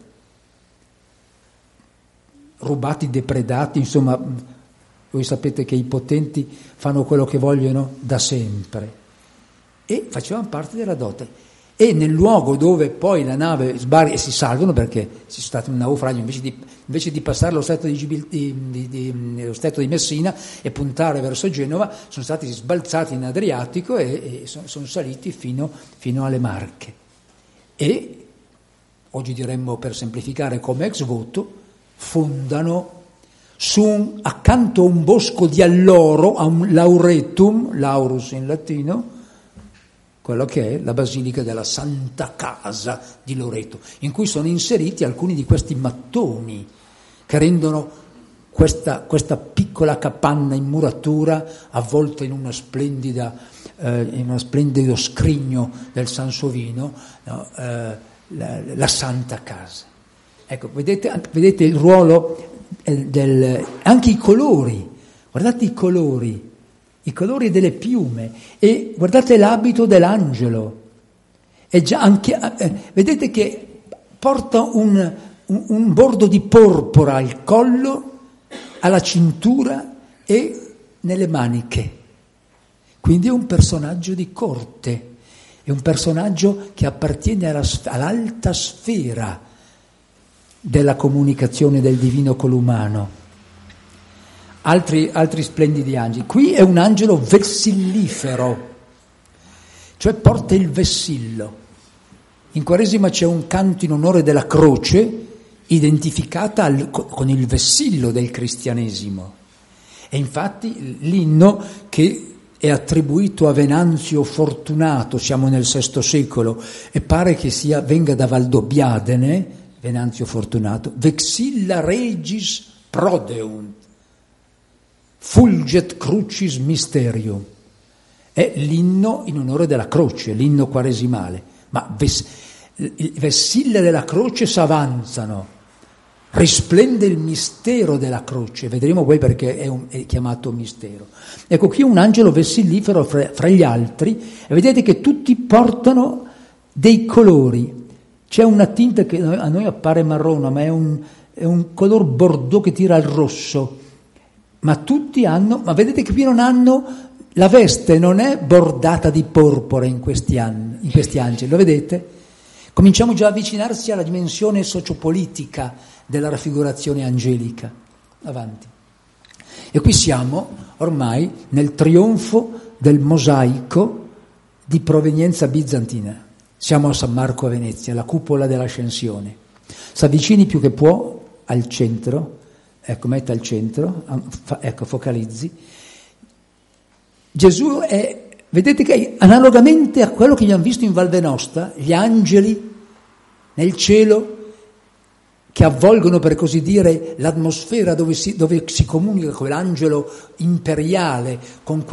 A: rubati, depredati, insomma, voi sapete che i potenti fanno quello che vogliono da sempre, e facevano parte della dote. E nel luogo dove poi la nave sbarca e si salvano, perché c'è stato un naufragio, invece di passare lo stretto di Messina e puntare verso Genova, sono stati sbalzati in Adriatico e sono saliti fino alle Marche. E, oggi diremmo per semplificare come ex voto, fondano accanto a un bosco di alloro, a un lauretum, laurus in latino, quello che è la Basilica della Santa Casa di Loreto, in cui sono inseriti alcuni di questi mattoni che rendono questa piccola capanna in muratura avvolta in uno splendido scrigno del Sansovino, no? La Santa Casa. Ecco, vedete il ruolo anche i colori, guardate i colori delle piume, e guardate l'abito dell'angelo, e già anche, vedete che porta un bordo di porpora al collo, alla cintura e nelle maniche. Quindi è un personaggio di corte, è un personaggio che appartiene all'alta sfera della comunicazione del divino con l'umano. Altri splendidi angeli. Qui è un angelo vessillifero, cioè porta il vessillo. In Quaresima c'è un canto in onore della croce identificata con il vessillo del cristianesimo. E infatti l'inno che è attribuito a Venanzio Fortunato, siamo nel VI secolo, e pare che venga da Valdobbiadene, Venanzio Fortunato, vexilla regis prodeunt, fulget crucis mysterium. è l'inno in onore della croce, l'inno quaresimale. Ma i vessilli della croce s'avanzano, risplende il mistero della croce, vedremo poi perché è chiamato mistero. Ecco, qui un angelo vessillifero fra gli altri, e vedete che tutti portano dei colori. C'è una tinta che a noi appare marrone, ma è un color bordeaux che tira al rosso, ma tutti hanno, ma vedete che qui non hanno, la veste non è bordata di porpora in questi angeli, lo vedete? Cominciamo già a avvicinarsi alla dimensione sociopolitica della raffigurazione angelica. Avanti. E qui siamo ormai nel trionfo del mosaico di provenienza bizantina. Siamo a San Marco a Venezia, la cupola dell'ascensione. S'avvicini più che può al centro, ecco, metta al centro, ecco, focalizzi. Gesù è, vedete che analogamente a quello che abbiamo visto in Val Venosta, gli angeli nel cielo che avvolgono, per così dire, l'atmosfera dove si comunica con l'angelo imperiale, con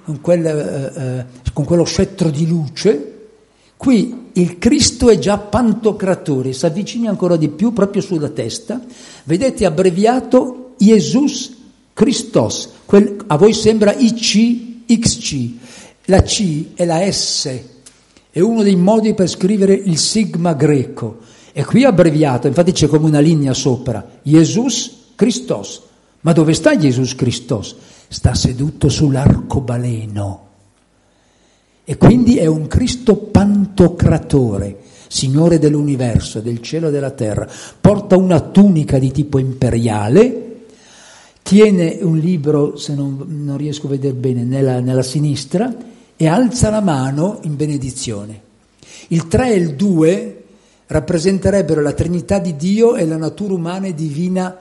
A: quello scettro di luce. Qui il Cristo è già pantocratore, si avvicina ancora di più proprio sulla testa, vedete abbreviato Jesus Christos, a voi sembra IC, XC, la C è la S, è uno dei modi per scrivere il sigma greco, e qui abbreviato, infatti c'è come una linea sopra, Jesus Christos, ma dove sta Jesus Christos? Sta seduto sull'arcobaleno. E quindi è un Cristo pantocratore, Signore dell'universo, del cielo e della terra. Porta una tunica di tipo imperiale, tiene un libro, se non riesco a vedere bene, nella sinistra, e alza la mano in benedizione. Il 3 e il 2 rappresenterebbero la Trinità di Dio e la natura umana e divina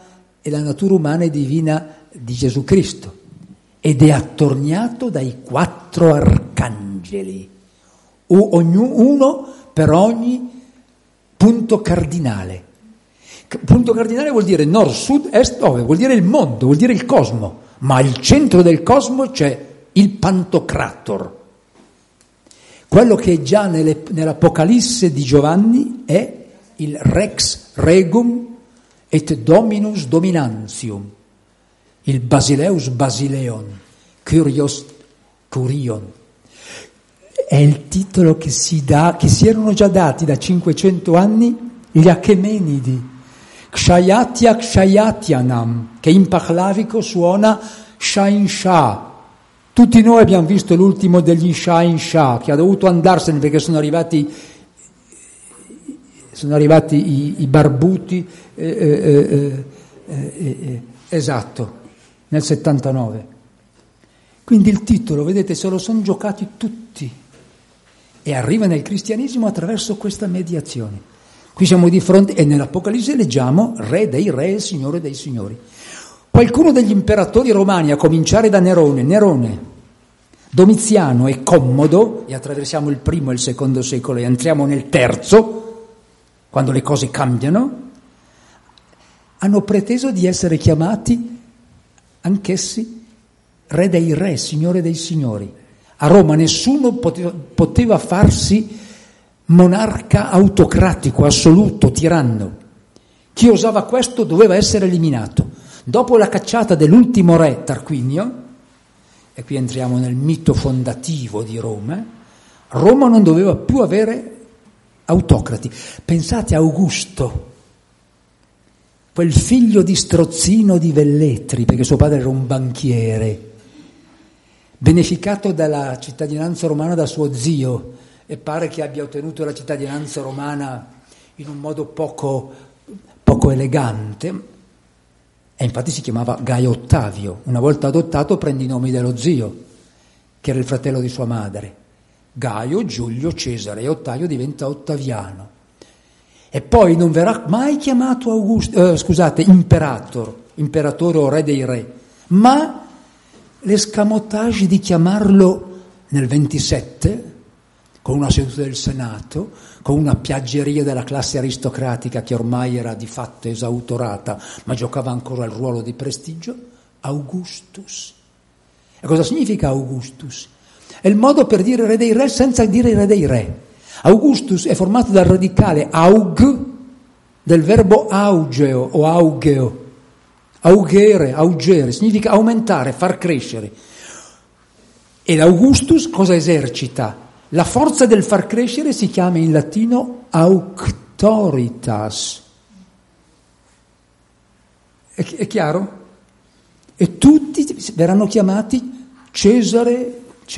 A: di Gesù Cristo. Ed è attorniato dai 4 arcangeli, uno per ogni punto cardinale. Punto cardinale vuol dire nord, sud, est, ovest, vuol dire il mondo, vuol dire il cosmo, ma al centro del cosmo c'è il Pantocrator. Quello che già nell'Apocalisse di Giovanni è il Rex Regum et Dominus Dominantium, il Basileus Basileon, Kyrios Kurion. È il titolo che si erano già dati da 500 anni gli Achemenidi, Kshayatia Kshayatianam, che in Pahlavico suona Shain Shah. Tutti noi abbiamo visto l'ultimo degli Shain Shah, che ha dovuto andarsene perché sono arrivati i barbuti, esatto, nel 79. Quindi il titolo, vedete, se lo sono giocati tutti e arriva nel cristianesimo attraverso questa mediazione. Qui siamo di fronte, e nell'Apocalisse leggiamo Re dei re e Signore dei signori. Qualcuno degli imperatori romani, a cominciare da Nerone, Domiziano e Commodo, e attraversiamo il primo e il secondo secolo e entriamo nel terzo, quando le cose cambiano, hanno preteso di essere chiamati anch'essi Re dei re, Signore dei signori. A Roma nessuno poteva farsi monarca autocratico, assoluto, tiranno. Chi osava questo doveva essere eliminato. Dopo la cacciata dell'ultimo re, Tarquinio, e qui entriamo nel mito fondativo di Roma, Roma non doveva più avere autocrati. Pensate a Augusto, quel figlio di strozzino di Velletri, perché suo padre era un banchiere, beneficato dalla cittadinanza romana da suo zio, e pare che abbia ottenuto la cittadinanza romana in un modo poco elegante, e infatti si chiamava Gaio Ottavio. Una volta adottato prende i nomi dello zio, che era il fratello di sua madre. Gaio, Giulio, Cesare, e Ottavio diventa Ottaviano. E poi non verrà mai chiamato imperatore o re dei re, ma l'escamotage di chiamarlo nel 27, con una seduta del Senato, con una piaggeria della classe aristocratica che ormai era di fatto esautorata, ma giocava ancora il ruolo di prestigio, Augustus. E cosa significa Augustus? È il modo per dire re dei re senza dire re dei re. Augustus è formato dal radicale aug del verbo augeo o augeo. Augere, significa aumentare, far crescere. E l'Augustus cosa esercita? La forza del far crescere si chiama in latino auctoritas. È chiaro? E tutti verranno chiamati Cesare.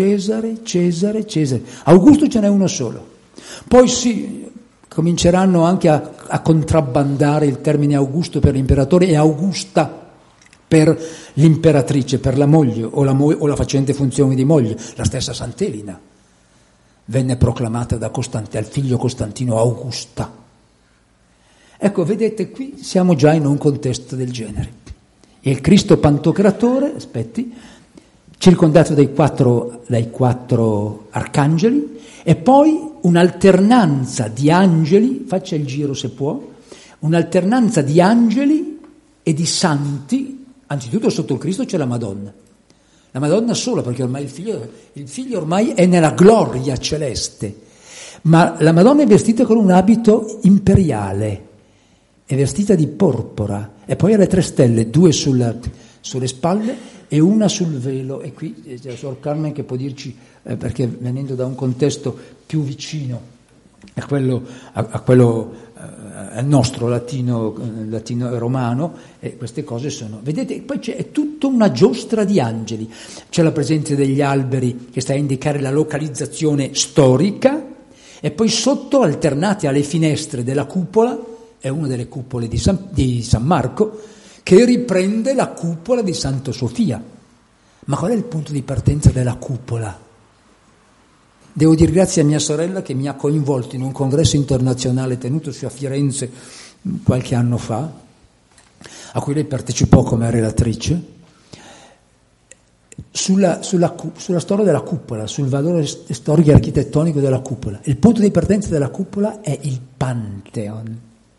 A: Augusto ce n'è uno solo. Poi sì, cominceranno anche a contrabbandare il termine Augusto per l'imperatore e Augusta per l'imperatrice, per la moglie o la facente funzione di moglie. La stessa Sant'Elina venne proclamata da al figlio Costantino Augusta. Ecco, vedete, qui siamo già in un contesto del genere. E il Cristo Pantocratore, circondato dai quattro arcangeli, e poi un'alternanza di angeli, faccia il giro se può, un'alternanza di angeli e di santi. Anzitutto sotto il Cristo c'è la Madonna sola, perché ormai il figlio ormai è nella gloria celeste, ma la Madonna è vestita con un abito imperiale, è vestita di porpora, e poi ha le 3 stelle, 2 sulle spalle e una sul velo. E qui c'è la Suor Carmen che può dirci, perché venendo da un contesto più vicino a quello al nostro latino e romano, e queste cose sono, vedete, poi è tutta una giostra di angeli. C'è la presenza degli alberi che sta a indicare la localizzazione storica, e poi sotto, alternati alle finestre della cupola, è una delle cupole di San Marco, che riprende la cupola di Santa Sofia. Ma qual è il punto di partenza della cupola? Devo dire grazie a mia sorella che mi ha coinvolto in un congresso internazionale tenutosi a Firenze qualche anno fa, a cui lei partecipò come relatrice, sulla storia della cupola, sul valore storico e architettonico della cupola. Il punto di partenza della cupola è il Pantheon.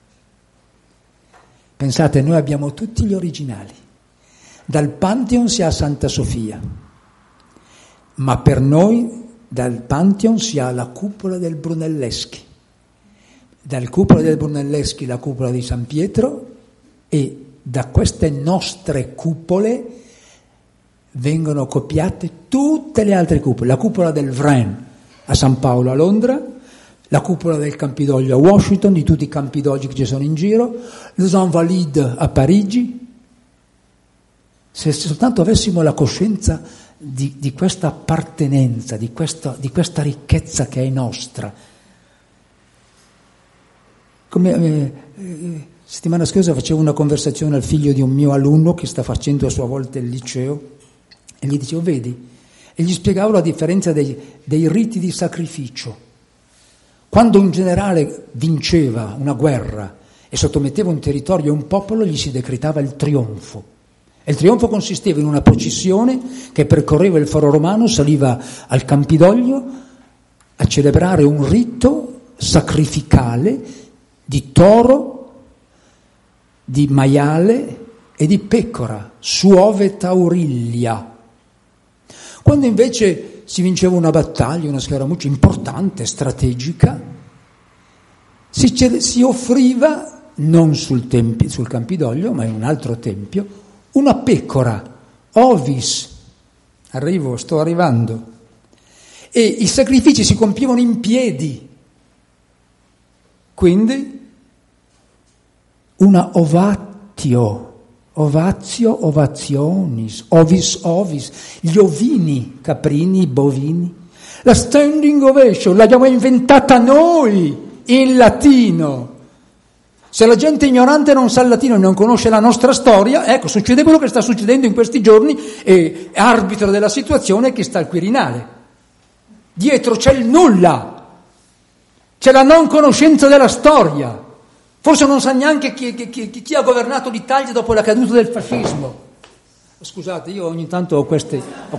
A: Pensate, noi abbiamo tutti gli originali. Dal Pantheon si ha Santa Sofia, ma per noi dal Pantheon si ha la cupola del Brunelleschi, dal cupola del Brunelleschi la cupola di San Pietro, e da queste nostre cupole vengono copiate tutte le altre cupole. La cupola del Vren a San Paolo a Londra, la cupola del Campidoglio a Washington, di tutti i Campidogli che ci sono in giro, les Invalides a Parigi. Se soltanto avessimo la coscienza di questa appartenenza, di questa ricchezza che è nostra. Settimana scorsa facevo una conversazione al figlio di un mio alunno che sta facendo a sua volta il liceo, e gli dicevo, vedi, e gli spiegavo la differenza dei riti di sacrificio. Quando un generale vinceva una guerra e sottometteva un territorio e un popolo, gli si decretava il trionfo. E il trionfo consisteva in una processione che percorreva il foro romano, saliva al Campidoglio a celebrare un rito sacrificale di toro, di maiale e di pecora, suove taurillia. Quando invece si vinceva una battaglia, una scaramuccia importante, strategica, si offriva, non sul Campidoglio, ma in un altro tempio, una pecora, ovis, sto arrivando, e i sacrifici si compivano in piedi, quindi una ovatio, ovationis, ovis, gli ovini, caprini, bovini, la standing ovation l'abbiamo inventata noi in latino. Se la gente ignorante non sa il latino e non conosce la nostra storia, ecco, succede quello che sta succedendo in questi giorni, e arbitro della situazione che sta al Quirinale. Dietro c'è il nulla, c'è la non conoscenza della storia. Forse non sa neanche chi ha governato l'Italia dopo la caduta del fascismo. Scusate, io ogni tanto ho queste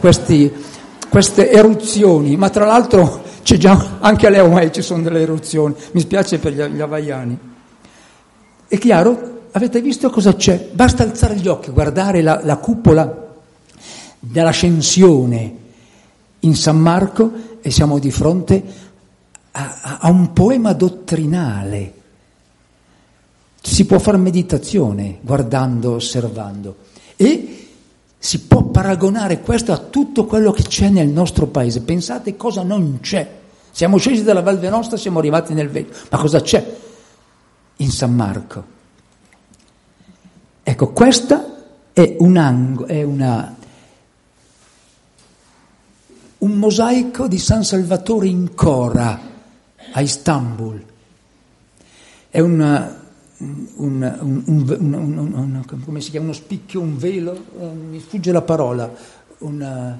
A: eruzioni, ma tra l'altro c'è già, anche alle Hawaii ci sono delle eruzioni, mi spiace per gli hawaiani. È chiaro? Avete visto cosa c'è? Basta alzare gli occhi, guardare la cupola dell'ascensione in San Marco e siamo di fronte a un poema dottrinale. Si può fare meditazione guardando, osservando, e si può paragonare questo a tutto quello che c'è nel nostro paese. Pensate cosa non c'è. Siamo scesi dalla Val Venosta, siamo arrivati nel Veneto, ma cosa c'è in San Marco? Ecco, questa è un mosaico di San Salvatore in Cora a Istanbul. È come si chiama? Uno spicchio, un velo, mi sfugge la parola. Come?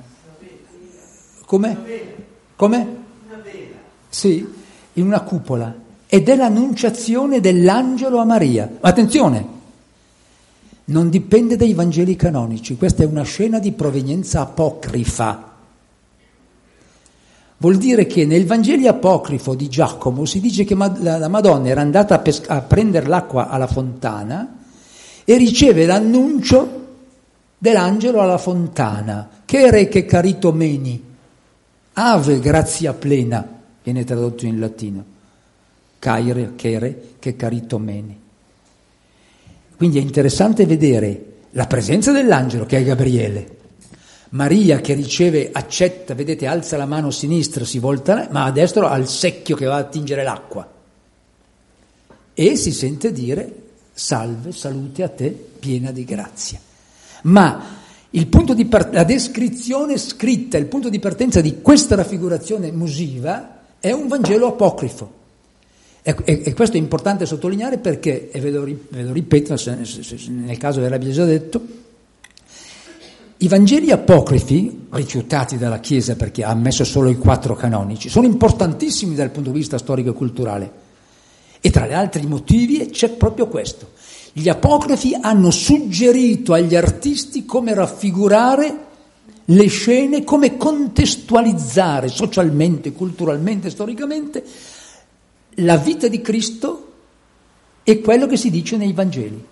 A: Come? Una vela. Sì, in una cupola. Ed è l'annunciazione dell'angelo a Maria. Attenzione! Non dipende dai Vangeli canonici, questa è una scena di provenienza apocrifa. Vuol dire che nel Vangelo apocrifo di Giacomo si dice che la Madonna era andata a prendere l'acqua alla fontana e riceve l'annuncio dell'angelo alla fontana. Chere che caritomeni, ave grazia plena, viene tradotto in latino. Chere che caritomeni. Quindi è interessante vedere la presenza dell'angelo, che è Gabriele, Maria che riceve, accetta, vedete, alza la mano sinistra, si volta, ma a destra ha il secchio che va a attingere l'acqua. E si sente dire, salve, salute a te, piena di grazia. Ma il punto di la descrizione scritta, il punto di partenza di questa raffigurazione musiva è un Vangelo apocrifo. E questo è importante sottolineare perché, e ve lo ripeto, nel caso ve l'abbia già detto, i Vangeli apocrifi, rifiutati dalla Chiesa perché ha ammesso solo i 4 canonici, sono importantissimi dal punto di vista storico e culturale. E tra gli altri motivi c'è proprio questo. Gli apocrifi hanno suggerito agli artisti come raffigurare le scene, come contestualizzare socialmente, culturalmente, storicamente la vita di Cristo e quello che si dice nei Vangeli.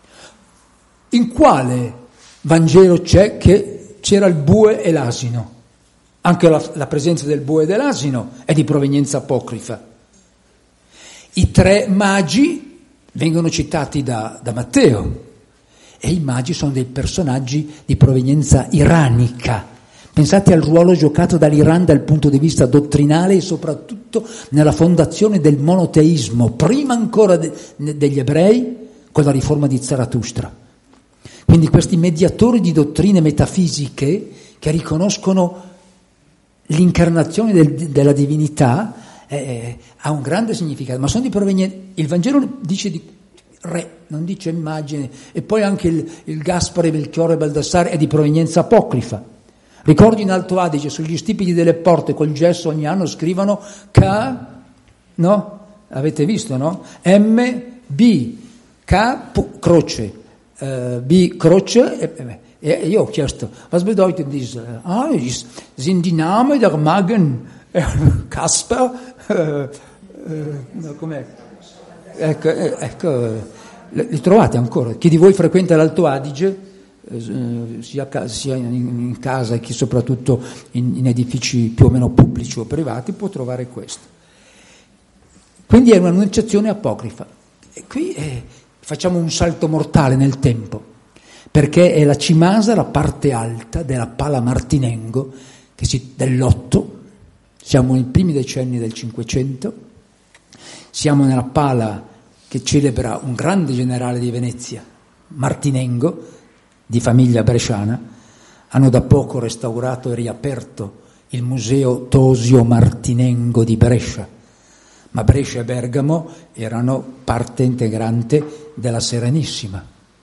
A: In quale Vangelo c'è che c'era il bue e l'asino? Anche la presenza del bue e dell'asino è di provenienza apocrifa. I 3 magi vengono citati da Matteo e i magi sono dei personaggi di provenienza iranica. Pensate al ruolo giocato dall'Iran dal punto di vista dottrinale e soprattutto nella fondazione del monoteismo, prima ancora degli ebrei con la riforma di Zarathustra. Quindi questi mediatori di dottrine metafisiche che riconoscono l'incarnazione della divinità ha un grande significato, ma sono di provenienza. Il Vangelo dice di re, non dice immagine, e poi anche il Gaspare, Melchiorre e Baldassare è di provenienza apocrifa. Ricordo in Alto Adige sugli stipiti delle porte col gesso ogni anno scrivono K, no? Avete visto, no? M, B, K, croce. B croce e io ho chiesto was bedeutet dies? Sind die Namen der Magen Kasper com'è? Ecco, li trovate ancora? Chi di voi frequenta l'Alto Adige sia in casa che soprattutto in edifici più o meno pubblici o privati può trovare questo. Quindi è un'annunciazione apocrifa e qui facciamo un salto mortale nel tempo, perché è la cimasa, la parte alta della Pala Martinengo, dell'8, siamo nei primi decenni del Cinquecento, siamo nella Pala che celebra un grande generale di Venezia, Martinengo, di famiglia bresciana. Hanno da poco restaurato e riaperto il museo Tosio Martinengo di Brescia, ma Brescia e Bergamo erano parte integrante della Serenissima.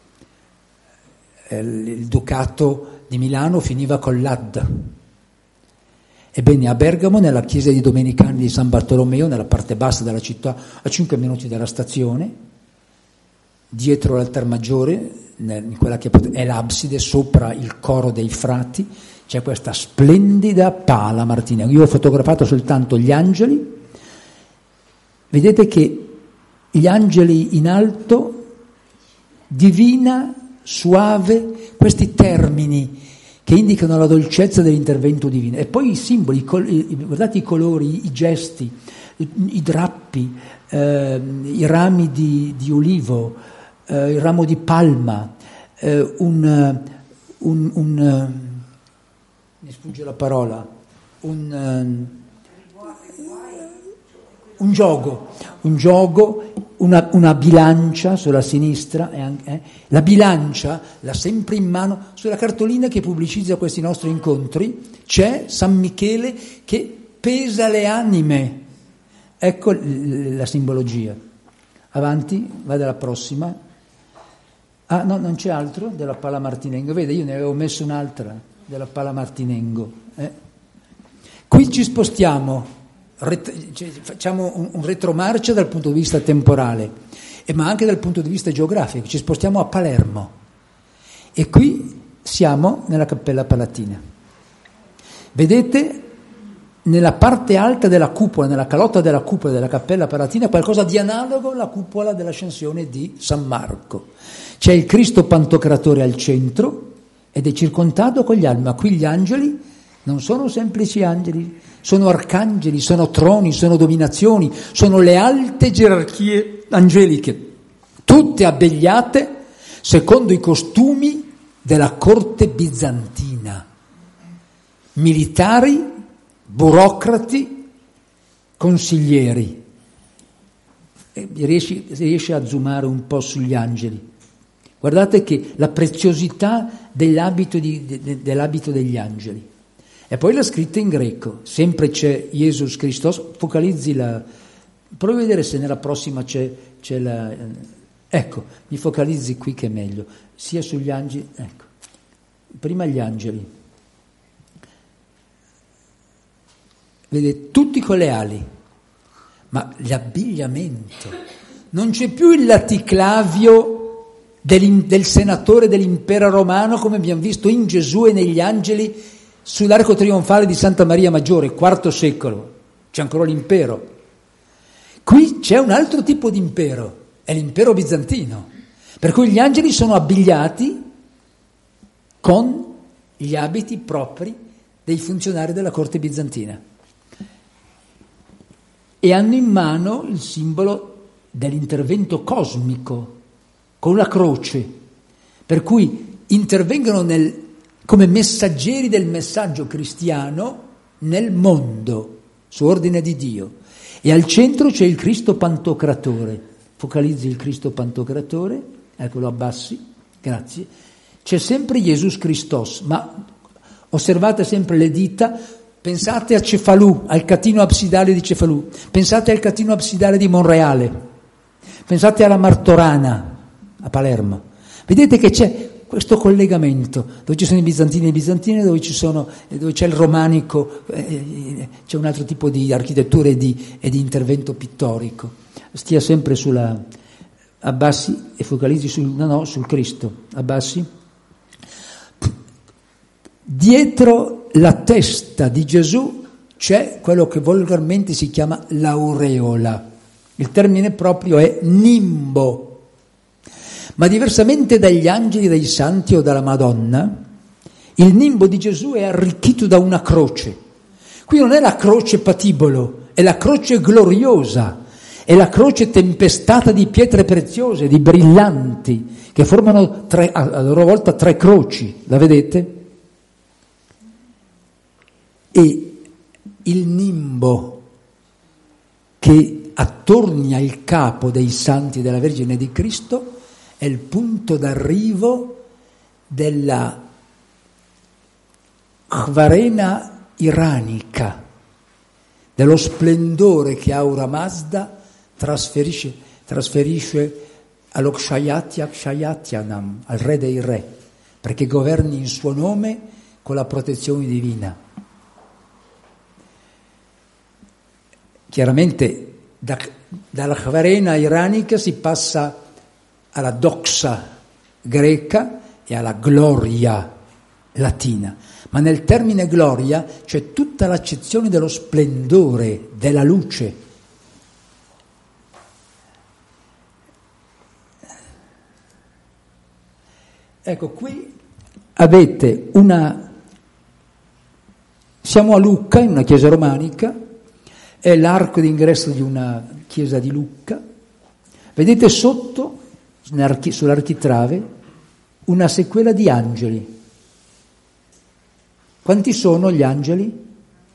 A: Il Ducato di Milano finiva con l'Adda. Ebbene, a Bergamo, nella chiesa dei Domenicani di San Bartolomeo, nella parte bassa della città, a 5 minuti dalla stazione, dietro l'altar maggiore, in quella che è l'abside, sopra il coro dei frati, c'è questa splendida Pala Martinengo. Io ho fotografato soltanto gli angeli. Vedete che gli angeli in alto, divina, suave, questi termini che indicano la dolcezza dell'intervento divino. E poi i simboli, guardate i colori, i gesti, i drappi, i rami di olivo, il ramo di palma, mi sfugge la parola, un giogo, una bilancia sulla sinistra, la bilancia l'ha sempre in mano. Sulla cartolina che pubblicizza questi nostri incontri c'è San Michele che pesa le anime. Ecco la simbologia. Avanti, vado alla prossima. Ah no, non c'è altro della Pala Martinengo. Vede, io ne avevo messo un'altra della Pala Martinengo. Qui ci spostiamo, facciamo un retromarcia dal punto di vista temporale, ma anche dal punto di vista geografico. Ci spostiamo a Palermo e qui siamo nella Cappella Palatina. Vedete nella parte alta della cupola, nella calotta della cupola della Cappella Palatina, qualcosa di analogo alla cupola dell'Ascensione di San Marco. C'è il Cristo Pantocratore al centro ed è circondato con gli angeli, ma qui gli angeli non sono semplici angeli, sono arcangeli, sono troni, sono dominazioni, sono le alte gerarchie angeliche, tutte abbegliate secondo i costumi della corte bizantina, militari, burocrati, consiglieri. Riesce a zoomare un po' sugli angeli. Guardate che la preziosità dell'abito degli angeli. E poi l'ha scritta in greco, sempre c'è Jesus Christos, focalizzi provi a vedere se nella prossima c'è la... Ecco, mi focalizzi qui che è meglio, sia sugli angeli, ecco, prima gli angeli. Vedete, tutti con le ali, ma l'abbigliamento, non c'è più il laticlavio del senatore dell'impero romano come abbiamo visto in Gesù e negli angeli sull'arco trionfale di Santa Maria Maggiore, IV secolo, c'è ancora l'impero. Qui c'è un altro tipo di impero, è l'impero bizantino, per cui gli angeli sono abbigliati con gli abiti propri dei funzionari della corte bizantina e hanno in mano il simbolo dell'intervento cosmico con la croce, per cui intervengono come messaggeri del messaggio cristiano nel mondo, su ordine di Dio. E al centro c'è il Cristo Pantocratore. Focalizzi il Cristo Pantocratore, eccolo, abbassi, grazie. C'è sempre Jesus Christos, ma osservate sempre le dita, pensate a Cefalù, al catino absidale di Cefalù, pensate al catino absidale di Monreale, pensate alla Martorana a Palermo. Vedete che c'è questo collegamento, dove ci sono i bizantini e i bizantini, dove c'è il romanico, c'è un altro tipo di architettura e di intervento pittorico. Stia sempre abbassi e focalizzi sul Cristo, abbassi. Dietro la testa di Gesù c'è quello che volgarmente si chiama l'aureola. Il termine proprio è nimbo. Ma diversamente dagli angeli, dai santi o dalla Madonna, il nimbo di Gesù è arricchito da una croce. Qui non è la croce patibolo, è la croce gloriosa, è la croce tempestata di pietre preziose, di brillanti, che formano a loro volta tre croci, la vedete? E il nimbo che attornia il capo dei santi della Vergine di Cristo è il punto d'arrivo della Khvarena iranica, dello splendore che Ahura Mazda trasferisce allo Kshayatyanam, al re dei re, perché governi in suo nome con la protezione divina. Chiaramente dalla Khvarena iranica si passa alla doxa greca e alla gloria latina, ma nel termine gloria c'è tutta l'accezione dello splendore, della luce. Ecco, qui avete una Siamo a Lucca, in una chiesa romanica, è l'arco d'ingresso di una chiesa di Lucca. Vedete sotto, sull'architrave, una sequela di angeli. Quanti sono gli angeli?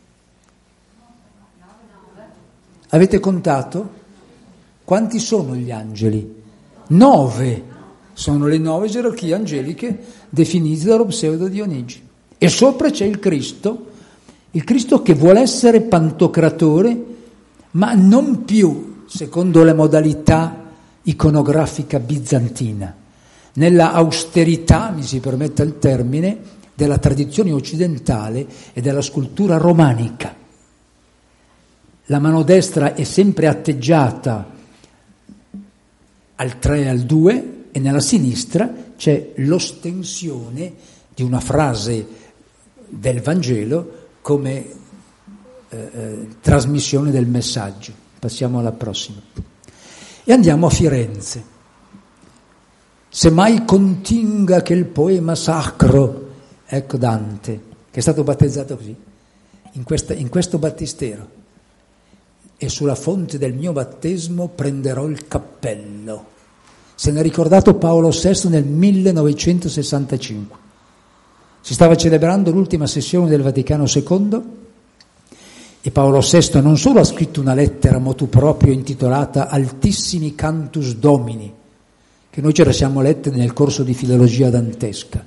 A: Avete contato? Quanti sono gli angeli? 9. Sono le 9 gerarchie angeliche definite dallo pseudo Dionigi. E sopra c'è il Cristo che vuole essere pantocratore, ma non più secondo la modalità iconografica bizantina, nella austerità, mi si permetta il termine, della tradizione occidentale e della scultura romanica. La mano destra è sempre atteggiata al 3 e al 2 e nella sinistra c'è l'ostensione di una frase del Vangelo come trasmissione del messaggio. Passiamo alla prossima. E andiamo a Firenze. Se mai continga che il poema sacro, ecco Dante, che è stato battezzato così, in questo battistero, e sulla fonte del mio battesimo prenderò il cappello. Se ne è ricordato Paolo VI nel 1965. Si stava celebrando l'ultima sessione del Vaticano II e Paolo VI non solo ha scritto una lettera motu proprio intitolata Altissimi Cantus Domini, che noi ce la siamo lette nel corso di filologia dantesca,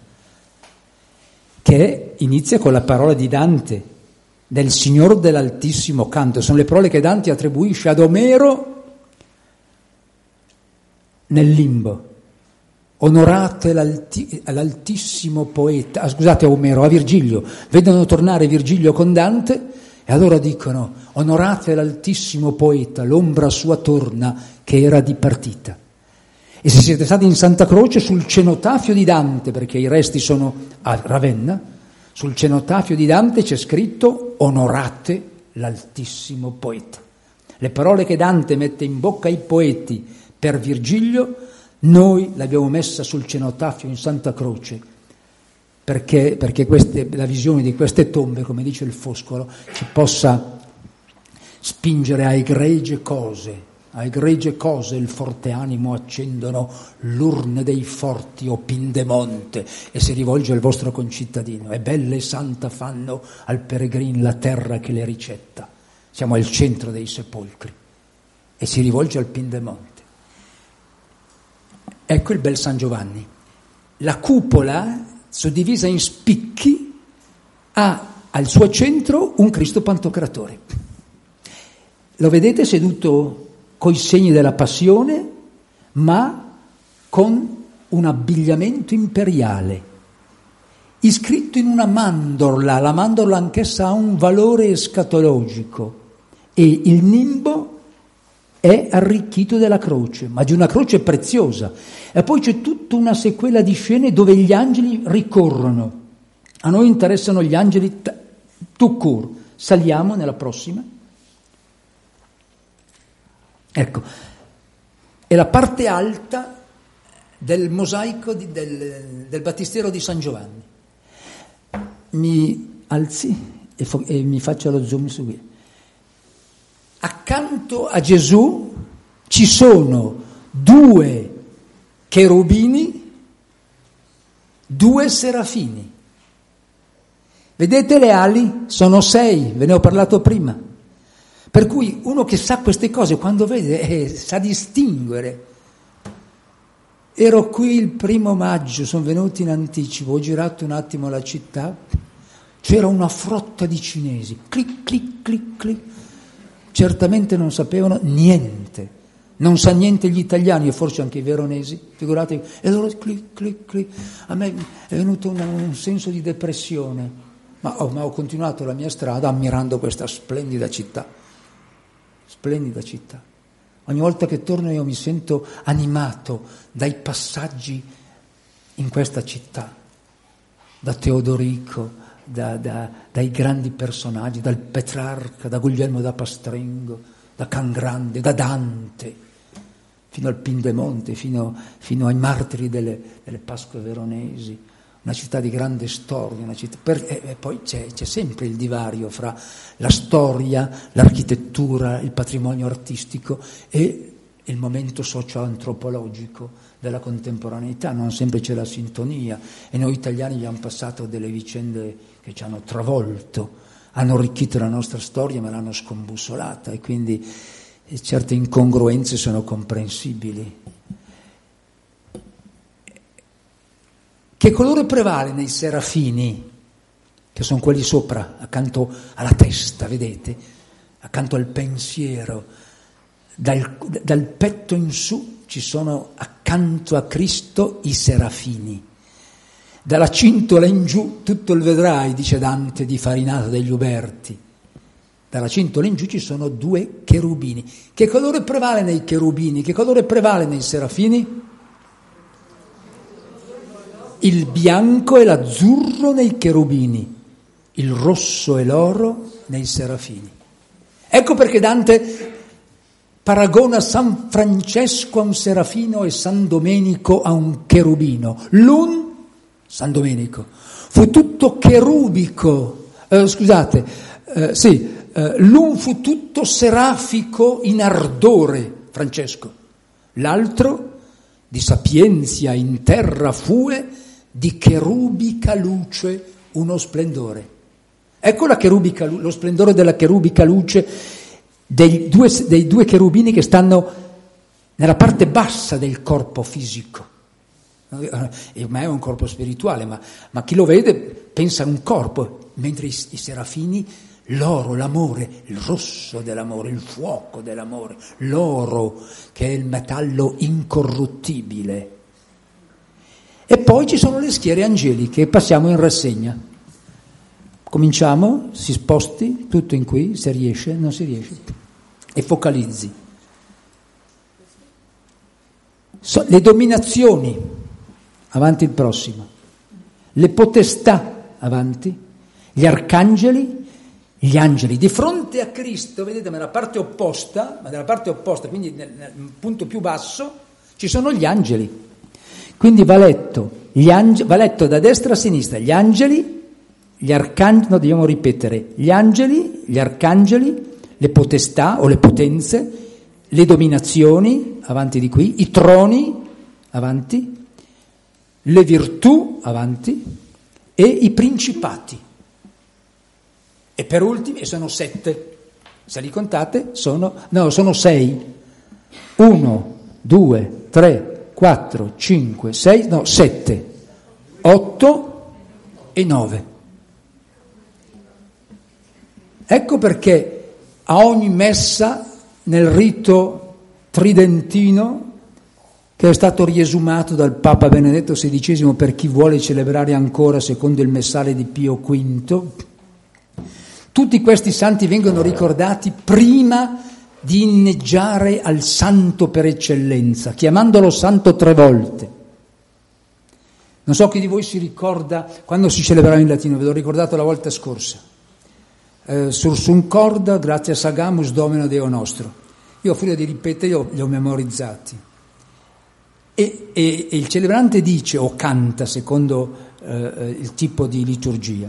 A: che inizia con la parola di Dante, del Signor dell'Altissimo Canto. Sono le parole che Dante attribuisce ad Omero nel Limbo. Onorate l'altissimo poeta, scusate Omero, a Virgilio. Vedono tornare Virgilio con Dante e allora dicono: onorate l'altissimo poeta, l'ombra sua torna che era dipartita. E se siete stati in Santa Croce, sul cenotafio di Dante, perché i resti sono a Ravenna, sul cenotafio di Dante c'è scritto: onorate l'altissimo poeta. Le parole che Dante mette in bocca ai poeti per Virgilio, noi l'abbiamo messa sul cenotafio in Santa Croce, perché la visione di queste tombe, come dice il Foscolo, ci possa spingere a egregie cose il forte animo accendono l'urne dei forti o Pindemonte, e si rivolge al vostro concittadino: e bella e santa fanno al peregrin la terra che le ricetta. Siamo al centro dei sepolcri, e si rivolge al Pindemonte. Ecco il bel San Giovanni. La cupola, suddivisa in spicchi, ha al suo centro un Cristo Pantocratore. Lo vedete seduto coi segni della passione, ma con un abbigliamento imperiale, iscritto in una mandorla. La mandorla anch'essa ha un valore escatologico e il nimbo è arricchito della croce, ma di una croce preziosa. E poi c'è tutta una sequela di scene dove gli angeli ricorrono. A noi interessano gli angeli tout court. Saliamo nella prossima. Ecco, è la parte alta del mosaico del battistero di San Giovanni. Mi alzi e mi faccia lo zoom su qui. Accanto a Gesù ci sono 2 cherubini, 2 serafini. Vedete le ali? Sono 6, ve ne ho parlato prima. Per cui uno che sa queste cose, quando vede, sa distinguere. Ero qui il 1 maggio, sono venuto in anticipo, ho girato un attimo la città, c'era una frotta di cinesi, clic, clic, clic, clic. Certamente non sapevano niente, non sa niente gli italiani e forse anche i veronesi, figuratevi, e loro clic, clic, clic. A me è venuto un senso di depressione, ma ho continuato la mia strada ammirando questa splendida città. Splendida città. Ogni volta che torno io mi sento animato dai passaggi in questa città, da Teodorico, dai grandi personaggi, dal Petrarca, da Guglielmo da Pastrengo, da Cangrande, da Dante, fino al Pindemonte, fino ai martiri delle Pasque veronesi, una città di grande storia, e poi c'è sempre il divario fra la storia, l'architettura, il patrimonio artistico e il momento socio-antropologico della contemporaneità, non sempre c'è la sintonia, e noi italiani abbiamo passato delle vicende che ci hanno travolto, hanno arricchito la nostra storia ma l'hanno scombussolata, e quindi certe incongruenze sono comprensibili. Che colore prevale nei serafini, che sono quelli sopra, accanto alla testa, vedete, accanto al pensiero, dal petto in su ci sono accanto a Cristo i serafini. Dalla cintola in giù tutto il vedrai, dice Dante di Farinata degli Uberti. Dalla cintola in giù ci sono 2 cherubini. Che colore prevale nei cherubini? Che colore prevale nei serafini? Il bianco e l'azzurro nei cherubini, il rosso e l'oro nei serafini. Ecco perché Dante paragona San Francesco a un serafino e San Domenico a un cherubino. San Domenico, fu tutto cherubico, l'un fu tutto serafico in ardore, Francesco, l'altro di sapienzia in terra fue, di cherubica luce uno splendore. Ecco lo splendore della cherubica luce dei due cherubini che stanno nella parte bassa del corpo fisico. Ma è un corpo spirituale, ma chi lo vede pensa a un corpo, mentre i serafini, l'oro, l'amore, il rosso dell'amore, il fuoco dell'amore, l'oro che è il metallo incorruttibile. E poi ci sono le schiere angeliche, passiamo in rassegna. Cominciamo, si sposti, tutto in qui, se riesce, non si riesce, e focalizzi. Le dominazioni, avanti il prossimo, le potestà, avanti, gli arcangeli, gli angeli. Di fronte a Cristo, vedete, ma nella parte opposta, quindi nel punto più basso, ci sono gli angeli. Quindi va letto da destra a sinistra gli angeli, gli arcangeli, no, dobbiamo ripetere, gli angeli, gli arcangeli, le potestà o le potenze, le dominazioni, avanti di qui, i troni, avanti, le virtù, avanti, e i principati. E per ultimi, sono 7, se li contate, sono 6. 1, 2, 3, 4, 5, 6, 7, 8 e 9. Ecco perché a ogni messa nel rito tridentino, che è stato riesumato dal Papa Benedetto XVI per chi vuole celebrare ancora secondo il messale di Pio V, tutti questi santi vengono ricordati prima di inneggiare al santo per eccellenza, chiamandolo santo 3 volte. Non so chi di voi si ricorda quando si celebrava in latino, ve l'ho ricordato la volta scorsa. Sursum corda, gratias agamus Domino Deo nostro. Io a furia di ripetere li ho memorizzati. E il celebrante dice, o canta secondo il tipo di liturgia,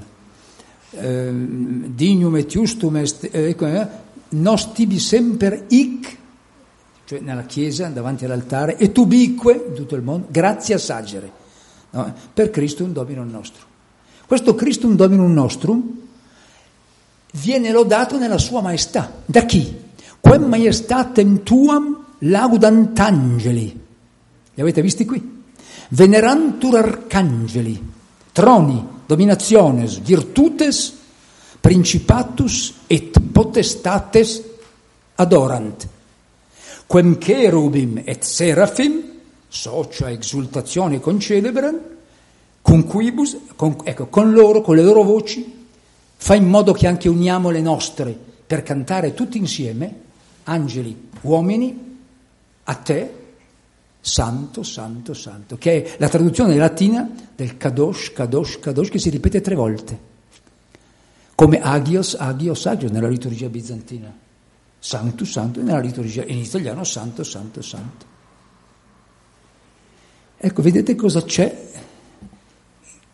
A: dignum et justum est, nos tibi semper hic, cioè nella chiesa, davanti all'altare, et ubique, in tutto il mondo, gratias agere, no? Per Christum Dominum nostrum. Questo Christum Dominum nostrum viene lodato nella sua maestà. Da chi? Quem maestatem tuam laudant angeli. Li avete visti qui? Venerantur arcangeli, troni, dominationes, virtutes, principatus et potestates adorant. Quem cherubim et seraphim, socia exultazione concelebrant, con quibus, con loro, con le loro voci, fa in modo che anche uniamo le nostre per cantare tutti insieme, angeli, uomini, a te, santo, santo, santo, che è la traduzione latina del Kadosh, Kadosh, Kadosh, che si ripete 3 volte, come Agios, Agios, Agios nella liturgia bizantina, Sanctus, Santo nella liturgia in italiano, Santo, Santo, Santo. Ecco, vedete cosa c'è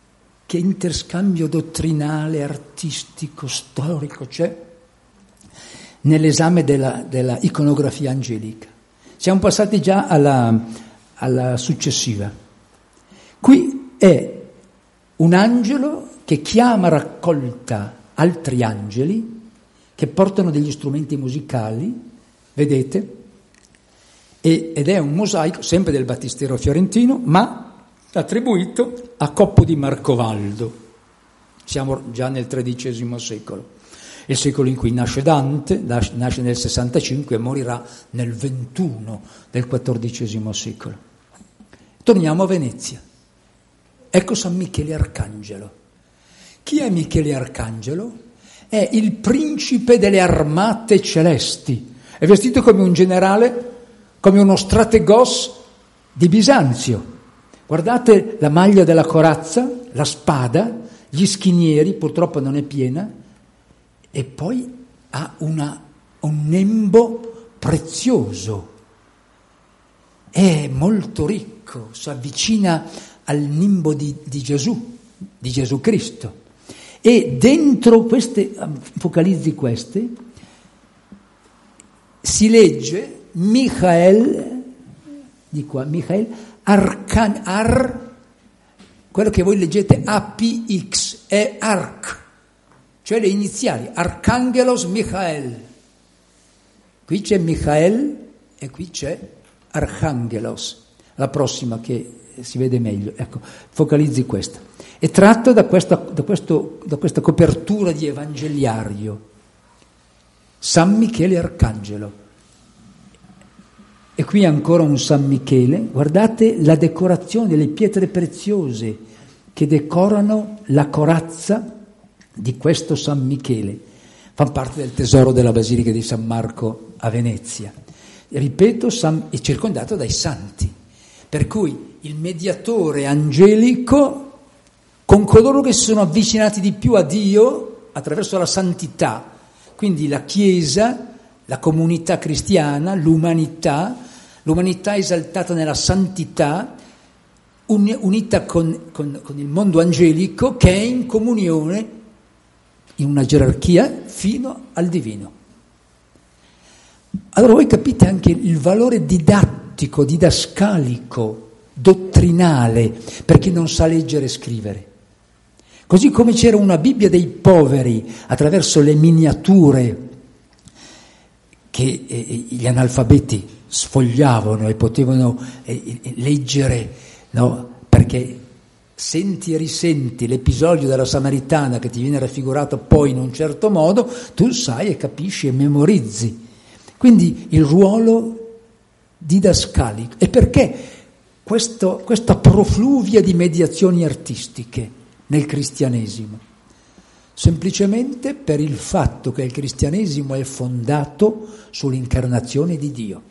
A: che interscambio dottrinale, artistico, storico c'è nell'esame della iconografia angelica. Siamo passati già alla successiva. Qui è un angelo che chiama a raccolta altri angeli che portano degli strumenti musicali, vedete? Ed è un mosaico, sempre del Battistero fiorentino, ma attribuito a Coppo di Marcovaldo. Siamo già nel XIII secolo. Il secolo in cui nasce Dante, nasce nel 65 e morirà nel 21 del XIV secolo. Torniamo a Venezia. Ecco San Michele Arcangelo. Chi è Michele Arcangelo? È il principe delle armate celesti. È vestito come un generale, come uno strategos di Bisanzio. Guardate la maglia della corazza, la spada, gli schinieri, purtroppo non è piena, e poi ha un nembo prezioso. È molto ricco, si avvicina al nimbo di Gesù Cristo. E dentro queste, focalizzi queste, si legge Michael, di qua, Michael, quello che voi leggete APX, è Arc, cioè le iniziali, Archangelos Michael. Qui c'è Michael e qui c'è Archangelos. La prossima che si vede meglio, ecco, focalizzi questa. È tratto da questa copertura di evangeliario. San Michele Arcangelo. E qui ancora un San Michele, guardate la decorazione delle pietre preziose che decorano la corazza di questo San Michele. Fa parte del tesoro della Basilica di San Marco a Venezia. E ripeto, è circondato dai santi, per cui il mediatore angelico con coloro che si sono avvicinati di più a Dio attraverso la santità, quindi la Chiesa, la comunità cristiana, l'umanità esaltata nella santità, unita con il mondo angelico che è in comunione, in una gerarchia fino al divino. Allora voi capite anche il valore didattico, didascalico, dottrinale per chi non sa leggere e scrivere. Così come c'era una Bibbia dei poveri attraverso le miniature che gli analfabeti sfogliavano e potevano leggere, no? Perché senti e risenti l'episodio della Samaritana che ti viene raffigurato poi in un certo modo, tu sai e capisci e memorizzi. Quindi il ruolo didascalico. E perché questa profluvia di mediazioni artistiche nel cristianesimo? Semplicemente per il fatto che il cristianesimo è fondato sull'incarnazione di Dio.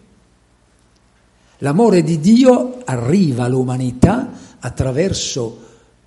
A: L'amore di Dio arriva all'umanità attraverso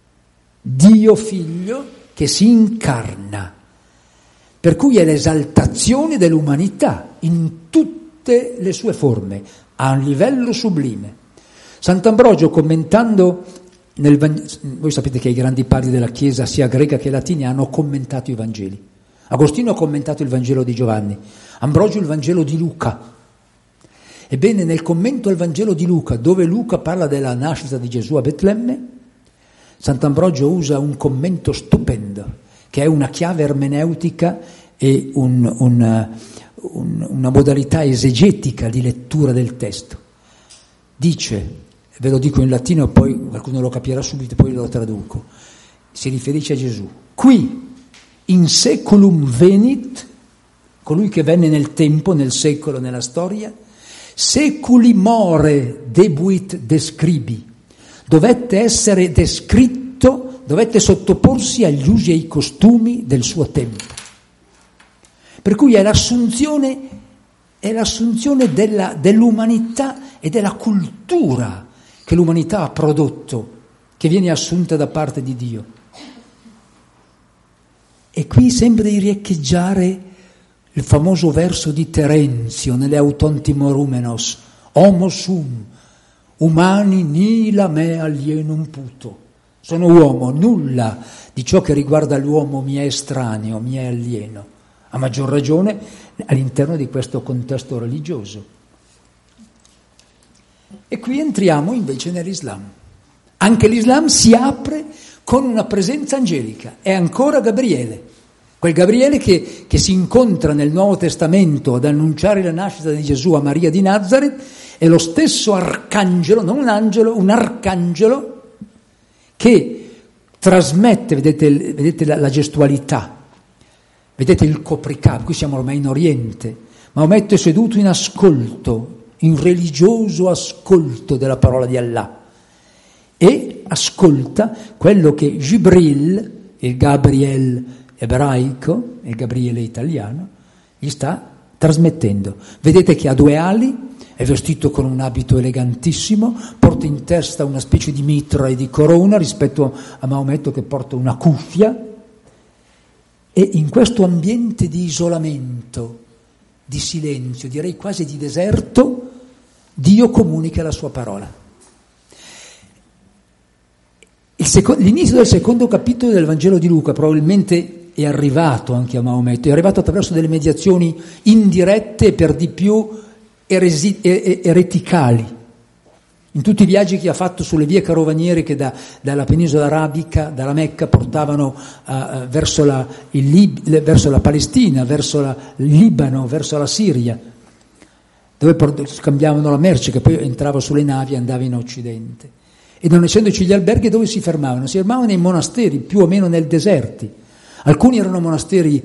A: Dio Figlio che si incarna, per cui è l'esaltazione dell'umanità in tutte le sue forme, a un livello sublime. Sant'Ambrogio, commentando voi sapete che i grandi padri della Chiesa, sia greca che latina, hanno commentato i Vangeli. Agostino ha commentato il Vangelo di Giovanni, Ambrogio il Vangelo di Luca. Ebbene, nel commento al Vangelo di Luca, dove Luca parla della nascita di Gesù a Betlemme, Sant'Ambrogio usa un commento stupendo, che è una chiave ermeneutica e una modalità esegetica di lettura del testo. Dice, ve lo dico in latino, poi qualcuno lo capirà subito, poi lo traduco, si riferisce a Gesù. Qui, in seculum venit, colui che venne nel tempo, nel secolo, nella storia, seculi more debuit describi, dovette essere descritto, dovette sottoporsi agli usi e ai costumi del suo tempo. Per cui è l'assunzione dell'umanità e della cultura che l'umanità ha prodotto, che viene assunta da parte di Dio. E qui sembra di riecheggiare il famoso verso di Terenzio nelle Autontimorúmenos, homo sum, humani nihil a me alienum puto. sono uomo, nulla di ciò che riguarda l'uomo mi è estraneo, mi è alieno, a maggior ragione all'interno di questo contesto religioso. E qui entriamo invece nell'Islam. Anche l'Islam si apre con una presenza angelica, è ancora Gabriele, quel Gabriele che si incontra nel Nuovo Testamento ad annunciare la nascita di Gesù a Maria di Nazareth, è lo stesso arcangelo, non un angelo, un arcangelo, che trasmette, vedete la gestualità, vedete il copricapo, qui siamo ormai in Oriente, Maometto è seduto in ascolto, in religioso ascolto della parola di Allah, e ascolta quello che Gibril, il Gabriel ebraico, il Gabriele italiano, gli sta trasmettendo. Vedete che ha 2 ali, è vestito con un abito elegantissimo, porta in testa una specie di mitra e di corona rispetto a Maometto che porta una cuffia, e in questo ambiente di isolamento, di silenzio, direi quasi di deserto, Dio comunica la sua parola. L'inizio del secondo capitolo del Vangelo di Luca probabilmente è arrivato anche a Maometto, è arrivato attraverso delle mediazioni indirette e per di più ereticali. In tutti i viaggi che ha fatto sulle vie carovaniere che dalla penisola arabica, dalla Mecca, portavano verso la Palestina, verso il Libano, verso la Siria, dove scambiavano la merce che poi entrava sulle navi e andava in Occidente. E non essendoci gli alberghi, dove si fermavano? Si fermavano nei monasteri, più o meno nel deserti. Alcuni erano monasteri,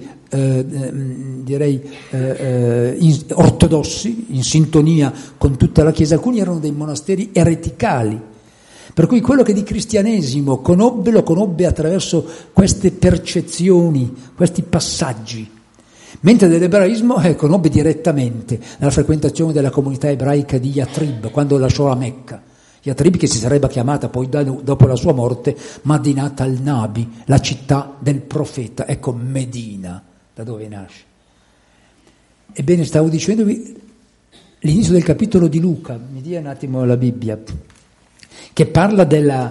A: ortodossi, in sintonia con tutta la Chiesa, alcuni erano dei monasteri ereticali. Per cui quello che di cristianesimo conobbe, lo conobbe attraverso queste percezioni, questi passaggi. Mentre dell'ebraismo conobbe direttamente dalla frequentazione della comunità ebraica di Yatrib, quando lasciò la Mecca. Yatrib, che si sarebbe chiamata poi dopo la sua morte Madinat al-Nabi, la città del profeta, ecco Medina, da dove nasce. Ebbene, stavo dicendovi l'inizio del capitolo di Luca, mi dia un attimo la Bibbia, che parla della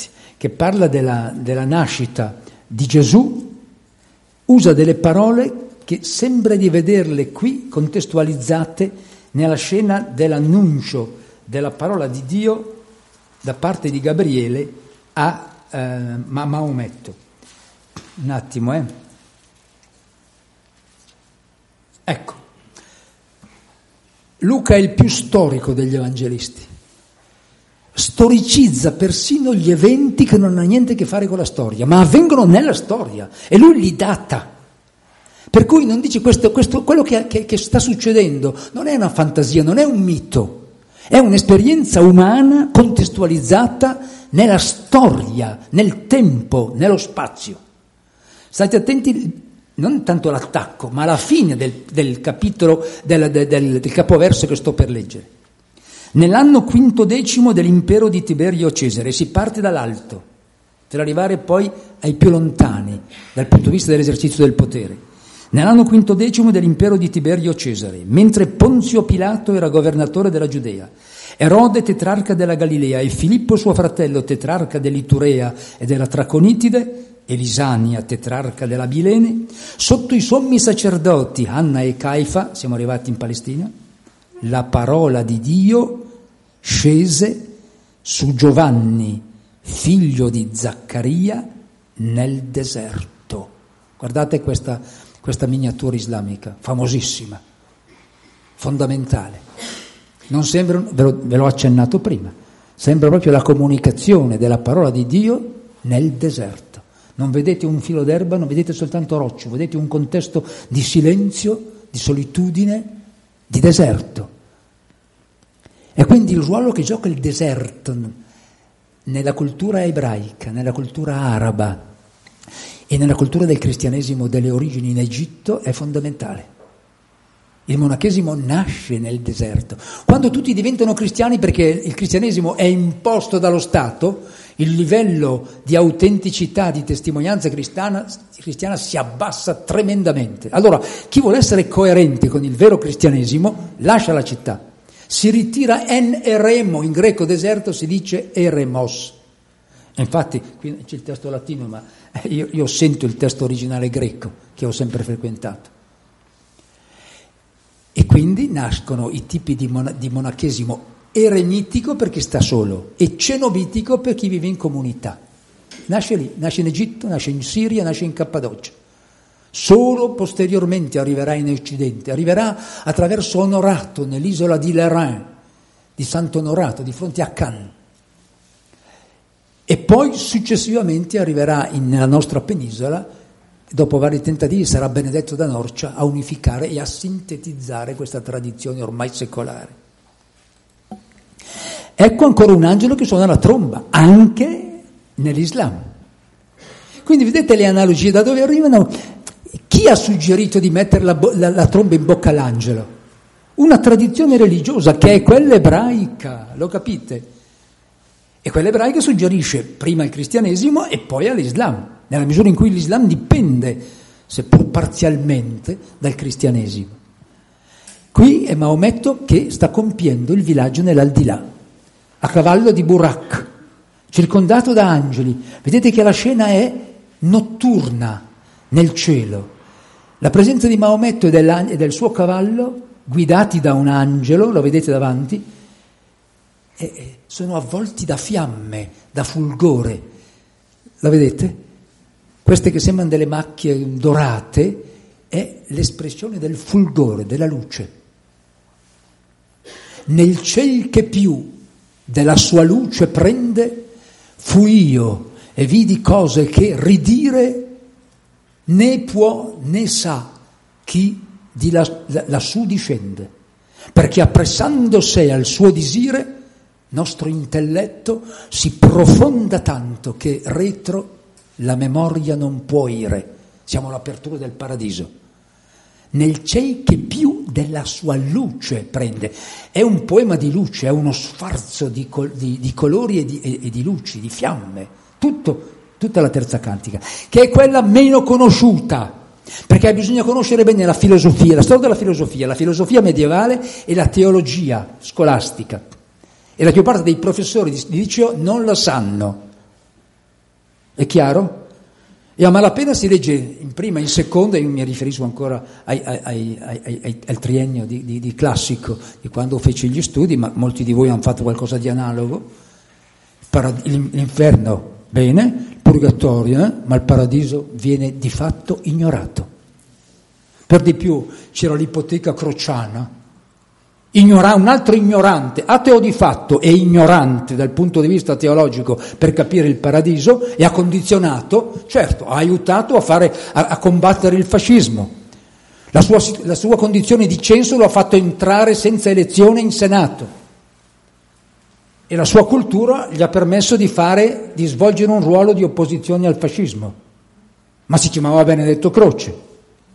A: nascita di Gesù, usa delle parole che sembra di vederle qui contestualizzate nella scena dell'annuncio della parola di Dio da parte di Gabriele a Maometto. Un attimo, Ecco, Luca è il più storico degli evangelisti. Storicizza persino gli eventi che non hanno niente a che fare con la storia, ma avvengono nella storia, e lui li data. Per cui non dice quello che sta succedendo non è una fantasia, non è un mito. È un'esperienza umana contestualizzata nella storia, nel tempo, nello spazio. State attenti non tanto all'attacco, ma alla fine del capitolo, del capoverso che sto per leggere. Nell'anno 15 dell'impero di Tiberio Cesare, si parte dall'alto per arrivare poi ai più lontani dal punto di vista dell'esercizio del potere. Nell'anno 15 dell'impero di Tiberio Cesare, mentre Ponzio Pilato era governatore della Giudea, Erode tetrarca della Galilea e Filippo suo fratello tetrarca dell'Iturea e della Traconitide, e Lisania tetrarca della Bilene, sotto i sommi sacerdoti Anna e Caifa, siamo arrivati in Palestina, la parola di Dio scese su Giovanni, figlio di Zaccaria, nel deserto. Guardate questa miniatura islamica, famosissima, fondamentale. Non sembra, ve l'ho accennato prima, sembra proprio la comunicazione della parola di Dio nel deserto. Non vedete un filo d'erba, non vedete soltanto rocce, vedete un contesto di silenzio, di solitudine, di deserto. E quindi il ruolo che gioca il deserto nella cultura ebraica, nella cultura araba e nella cultura del cristianesimo delle origini in Egitto è fondamentale. Il monachesimo nasce nel deserto. Quando tutti diventano cristiani perché il cristianesimo è imposto dallo Stato, il livello di autenticità, di testimonianza cristiana si abbassa tremendamente. Allora, chi vuole essere coerente con il vero cristianesimo lascia la città, si ritira en eremo, in greco deserto si dice eremos, Infatti, qui c'è il testo latino, ma io sento il testo originale greco, che ho sempre frequentato. E quindi nascono i tipi di monachesimo eremitico per chi sta solo e cenobitico per chi vive in comunità. Nasce lì, nasce in Egitto, nasce in Siria, nasce in Cappadocia. Solo posteriormente arriverà in Occidente, arriverà attraverso Onorato nell'isola di Lerins, di Sant'Onorato, di fronte a Cannes. E poi successivamente arriverà nella nostra penisola, dopo vari tentativi sarà Benedetto da Norcia a unificare e a sintetizzare questa tradizione ormai secolare. Ecco ancora un angelo che suona la tromba, anche nell'Islam. Quindi vedete le analogie da dove arrivano. Chi ha suggerito di mettere la tromba in bocca all'angelo? Una tradizione religiosa che è quella ebraica, lo capite? E quella ebraica suggerisce prima il cristianesimo e poi all'Islam, nella misura in cui l'Islam dipende, seppur parzialmente, dal cristianesimo. Qui è Maometto che sta compiendo il viaggio nell'aldilà, a cavallo di Burak, circondato da angeli. Vedete che la scena è notturna nel cielo. La presenza di Maometto e del suo cavallo, guidati da un angelo, lo vedete davanti, sono avvolti da fiamme, da fulgore. La vedete? Queste che sembrano delle macchie dorate è l'espressione del fulgore, della luce. Nel ciel che più della sua luce prende, fui io e vidi cose che ridire né può né sa chi di lassù discende, perché appressando sé al suo disire nostro intelletto si profonda tanto che retro la memoria non può ire. Siamo all'apertura del paradiso. Nel ciel che più della sua luce prende. È un poema di luce, è uno sfarzo di colori e di luci, di fiamme, tutta la terza cantica, che è quella meno conosciuta, perché bisogna conoscere bene la filosofia, la storia della la filosofia medievale e la teologia scolastica. E la più parte dei professori di liceo non la sanno. È chiaro? E a malapena si legge in prima, in seconda, io mi riferisco ancora al triennio di classico, di quando feci gli studi, ma molti di voi hanno fatto qualcosa di analogo. L'inferno, bene, il purgatorio, ma il paradiso viene di fatto ignorato. Per di più c'era l'ipoteca crociana, un altro ignorante, ateo di fatto e ignorante dal punto di vista teologico per capire il paradiso, e ha condizionato, certo, ha aiutato a combattere il fascismo. La sua condizione di censo lo ha fatto entrare senza elezione in Senato e la sua cultura gli ha permesso di svolgere un ruolo di opposizione al fascismo, ma si chiamava Benedetto Croce.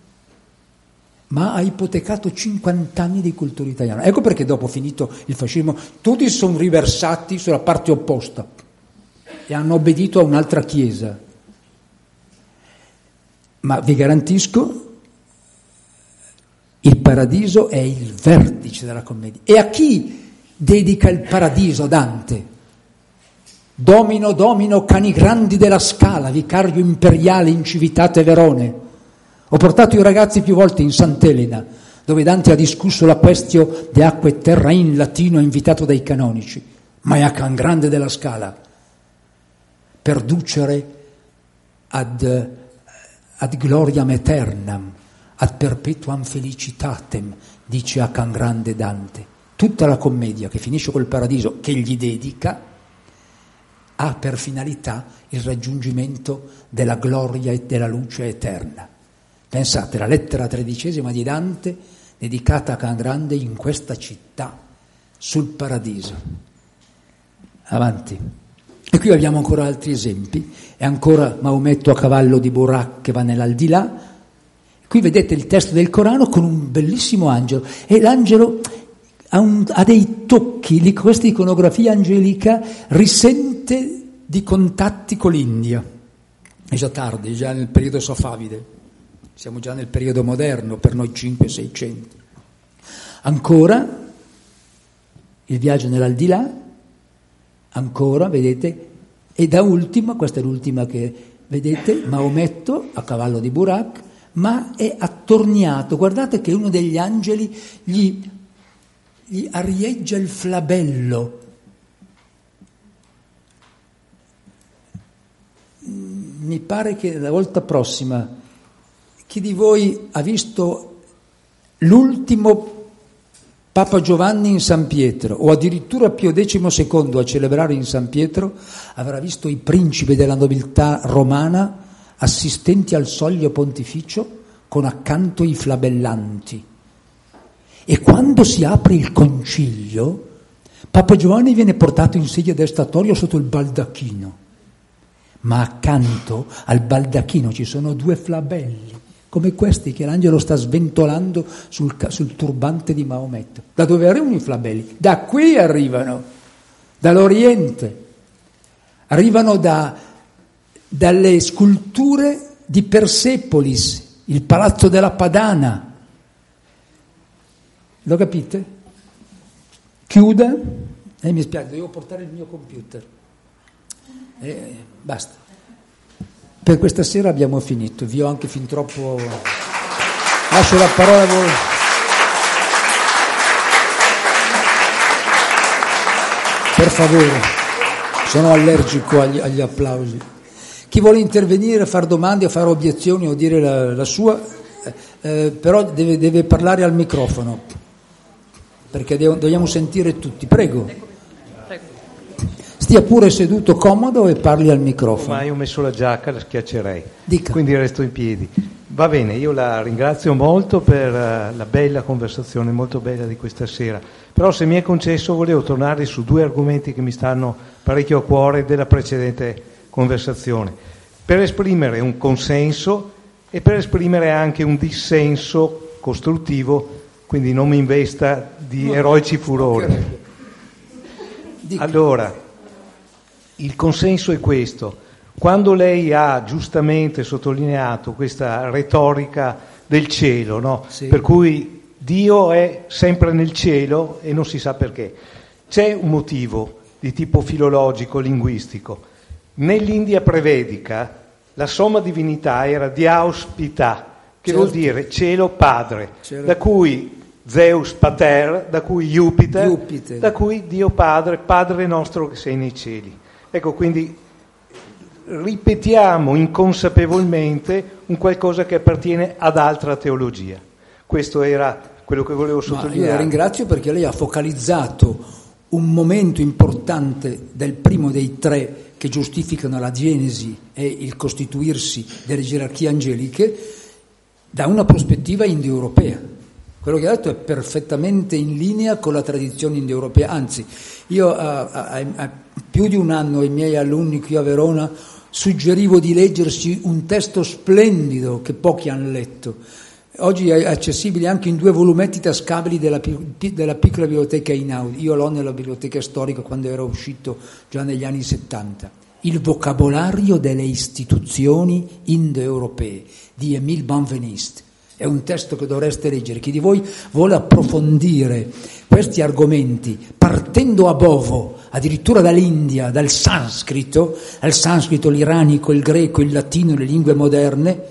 A: Ma ha ipotecato 50 anni di cultura italiana. Ecco perché dopo, finito il fascismo, tutti si sono riversati sulla parte opposta e hanno obbedito a un'altra chiesa. Ma vi garantisco, il paradiso è il vertice della commedia. E a chi dedica il paradiso Dante? Domino, domino, cani grandi della Scala, vicario imperiale in Civitate Verone. Ho portato i ragazzi più volte in Sant'Elena, dove Dante ha discusso la questio de acque e terra in latino invitato dai canonici, ma è a Can Grande della Scala, per ducere ad gloriam aeternam, ad perpetuam felicitatem, dice a Can Grande Dante. Tutta la commedia che finisce col paradiso, che gli dedica, ha per finalità il raggiungimento della gloria e della luce eterna. Pensate, la lettera 13 di Dante, dedicata a Can Grande in questa città, sul paradiso. Avanti. E qui abbiamo ancora altri esempi, e ancora Maometto a cavallo di Burak che va nell'aldilà. Qui vedete il testo del Corano con un bellissimo angelo, e l'angelo ha dei tocchi, questa iconografia angelica risente di contatti con l'India. È già tardi, già nel periodo safavide. Siamo già nel periodo moderno, per noi 500-600. Ancora il viaggio nell'aldilà, ancora, vedete, E da ultima, questa è l'ultima che vedete, Maometto a cavallo di Burak, ma è attorniato. Guardate che uno degli angeli gli arieggia il flabello. Mi pare che la volta prossima, chi di voi ha visto l'ultimo Papa Giovanni in San Pietro, o addirittura Pio XII a celebrare in San Pietro, avrà visto i principi della nobiltà romana assistenti al soglio pontificio con accanto i flabellanti. E quando si apre il concilio, Papa Giovanni viene portato in sedia destatoria sotto il baldacchino, ma accanto al baldacchino ci sono 2 flabelli, come questi che l'angelo sta sventolando sul turbante di Maometto. Da dove arrivano i flabelli? Da qui arrivano, dall'Oriente, arrivano dalle sculture di Persepolis, il palazzo della Padana. Lo capite? Chiuda, mi spiace, devo portare il mio computer. Basta. Per questa sera abbiamo finito, vi ho anche fin troppo. Lascio la parola a voi. Per favore, sono allergico agli applausi. Chi vuole intervenire, far domande o fare obiezioni o dire la sua, però deve parlare al microfono, perché dobbiamo sentire tutti. Prego. Stia pure seduto comodo e parli al microfono.
B: Ormai ho messo la giacca, la schiaccerei.
A: Dica.
B: Quindi resto in piedi. Va bene, io la ringrazio molto per la bella conversazione, molto bella di questa sera. Però se mi è concesso volevo tornare su 2 argomenti che mi stanno parecchio a cuore della precedente conversazione, per esprimere un consenso e per esprimere anche un dissenso costruttivo, quindi non mi investa di eroici furori. Allora, il consenso è questo: quando lei ha giustamente sottolineato questa retorica del cielo, no?
A: Sì.
B: Per cui Dio è sempre nel cielo e non si sa perché. C'è un motivo di tipo filologico, linguistico. Nell'India prevedica la somma divinità era Diaus Pità, che vuol dire cielo padre, da cui Zeus Pater, da cui Jupiter, da cui Dio Padre, Padre nostro che sei nei cieli. Ecco, quindi ripetiamo inconsapevolmente un qualcosa che appartiene ad altra teologia. Questo era quello che volevo sottolineare.
A: Io la ringrazio perché lei ha focalizzato un momento importante del primo dei 3 che giustificano la genesi e il costituirsi delle gerarchie angeliche da una prospettiva indoeuropea. Quello che ha detto è perfettamente in linea con la tradizione indoeuropea, anzi io a più di un anno ai miei alunni qui a Verona suggerivo di leggersi un testo splendido che pochi hanno letto. Oggi è accessibile anche in 2 volumetti tascabili della piccola biblioteca Einaudi. Io l'ho nella biblioteca storica quando era uscito già negli anni 70. Il vocabolario delle istituzioni indoeuropee di Émile Benveniste. È un testo che dovreste leggere. Chi di voi vuole approfondire questi argomenti partendo a bovo, addirittura dall'India, dal sanscrito, l'iranico, il greco, il latino, le lingue moderne,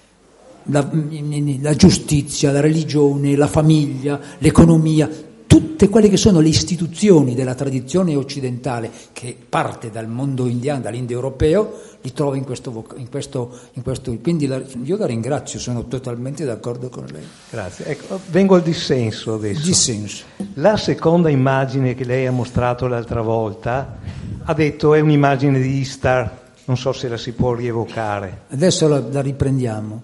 A: la giustizia, la religione, la famiglia, l'economia, tutte quelle che sono le istituzioni della tradizione occidentale che parte dal mondo indiano, dall'indoeuropeo, li trova in questo. Quindi io la ringrazio, sono totalmente d'accordo con lei.
B: Grazie. Ecco, vengo al dissenso adesso.
A: Dissenso.
B: La seconda immagine che lei ha mostrato l'altra volta ha detto è un'immagine di Istar, non so se la si può rievocare.
A: Adesso la riprendiamo.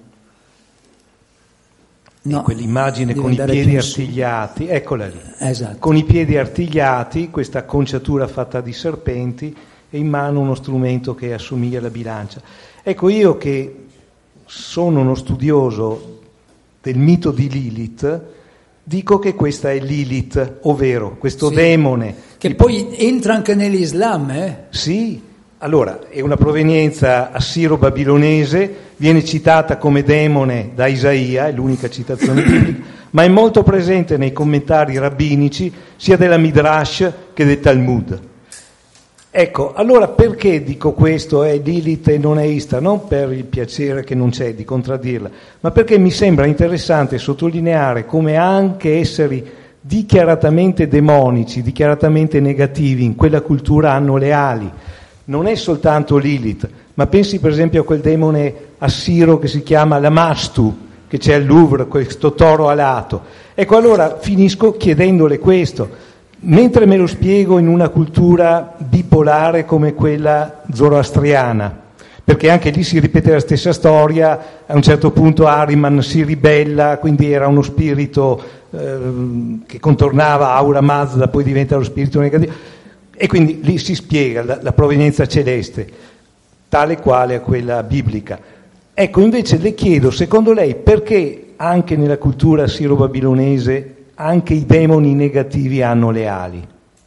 A: No,
B: quell'immagine con i piedi artigliati, eccola lì.
A: Esatto.
B: Con i piedi artigliati, questa acconciatura fatta di serpenti e in mano uno strumento che assomiglia alla bilancia. Ecco, io che sono uno studioso del mito di Lilith, dico che questa è Lilith, ovvero questo demone.
A: Che poi entra anche nell'Islam,
B: Sì. Allora, è una provenienza assiro-babilonese, viene citata come demone da Isaia, è l'unica citazione biblica, ma è molto presente nei commentari rabbinici sia della Midrash che del Talmud. Ecco, allora perché dico questo è Lilith e non è Istar? Non per il piacere che non c'è di contraddirla, ma perché mi sembra interessante sottolineare come anche esseri dichiaratamente demonici, dichiaratamente negativi in quella cultura hanno le ali. Non è soltanto Lilith, ma pensi per esempio a quel demone assiro che si chiama Lamastu, che c'è al Louvre, questo toro alato. Ecco, allora finisco chiedendole questo. Mentre me lo spiego in una cultura bipolare come quella zoroastriana, perché anche lì si ripete la stessa storia, a un certo punto Ahriman si ribella, quindi era uno spirito che contornava Ahura Mazda, poi diventa lo spirito negativo, e quindi lì si spiega la provenienza celeste, tale quale a quella biblica. Ecco, invece le chiedo, secondo lei, perché anche nella cultura assiro-babilonese anche i demoni negativi hanno le ali?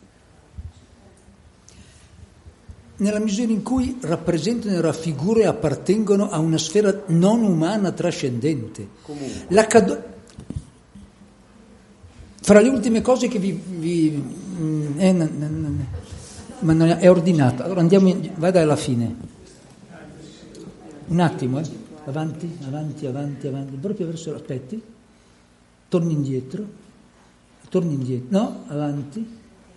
A: Nella misura in cui rappresentano e raffigurano e appartengono a una sfera non umana trascendente. Fra le ultime cose che ma non è ordinato. Allora vada alla fine. Un attimo, avanti, proprio verso, aspetti, torni indietro, no, avanti,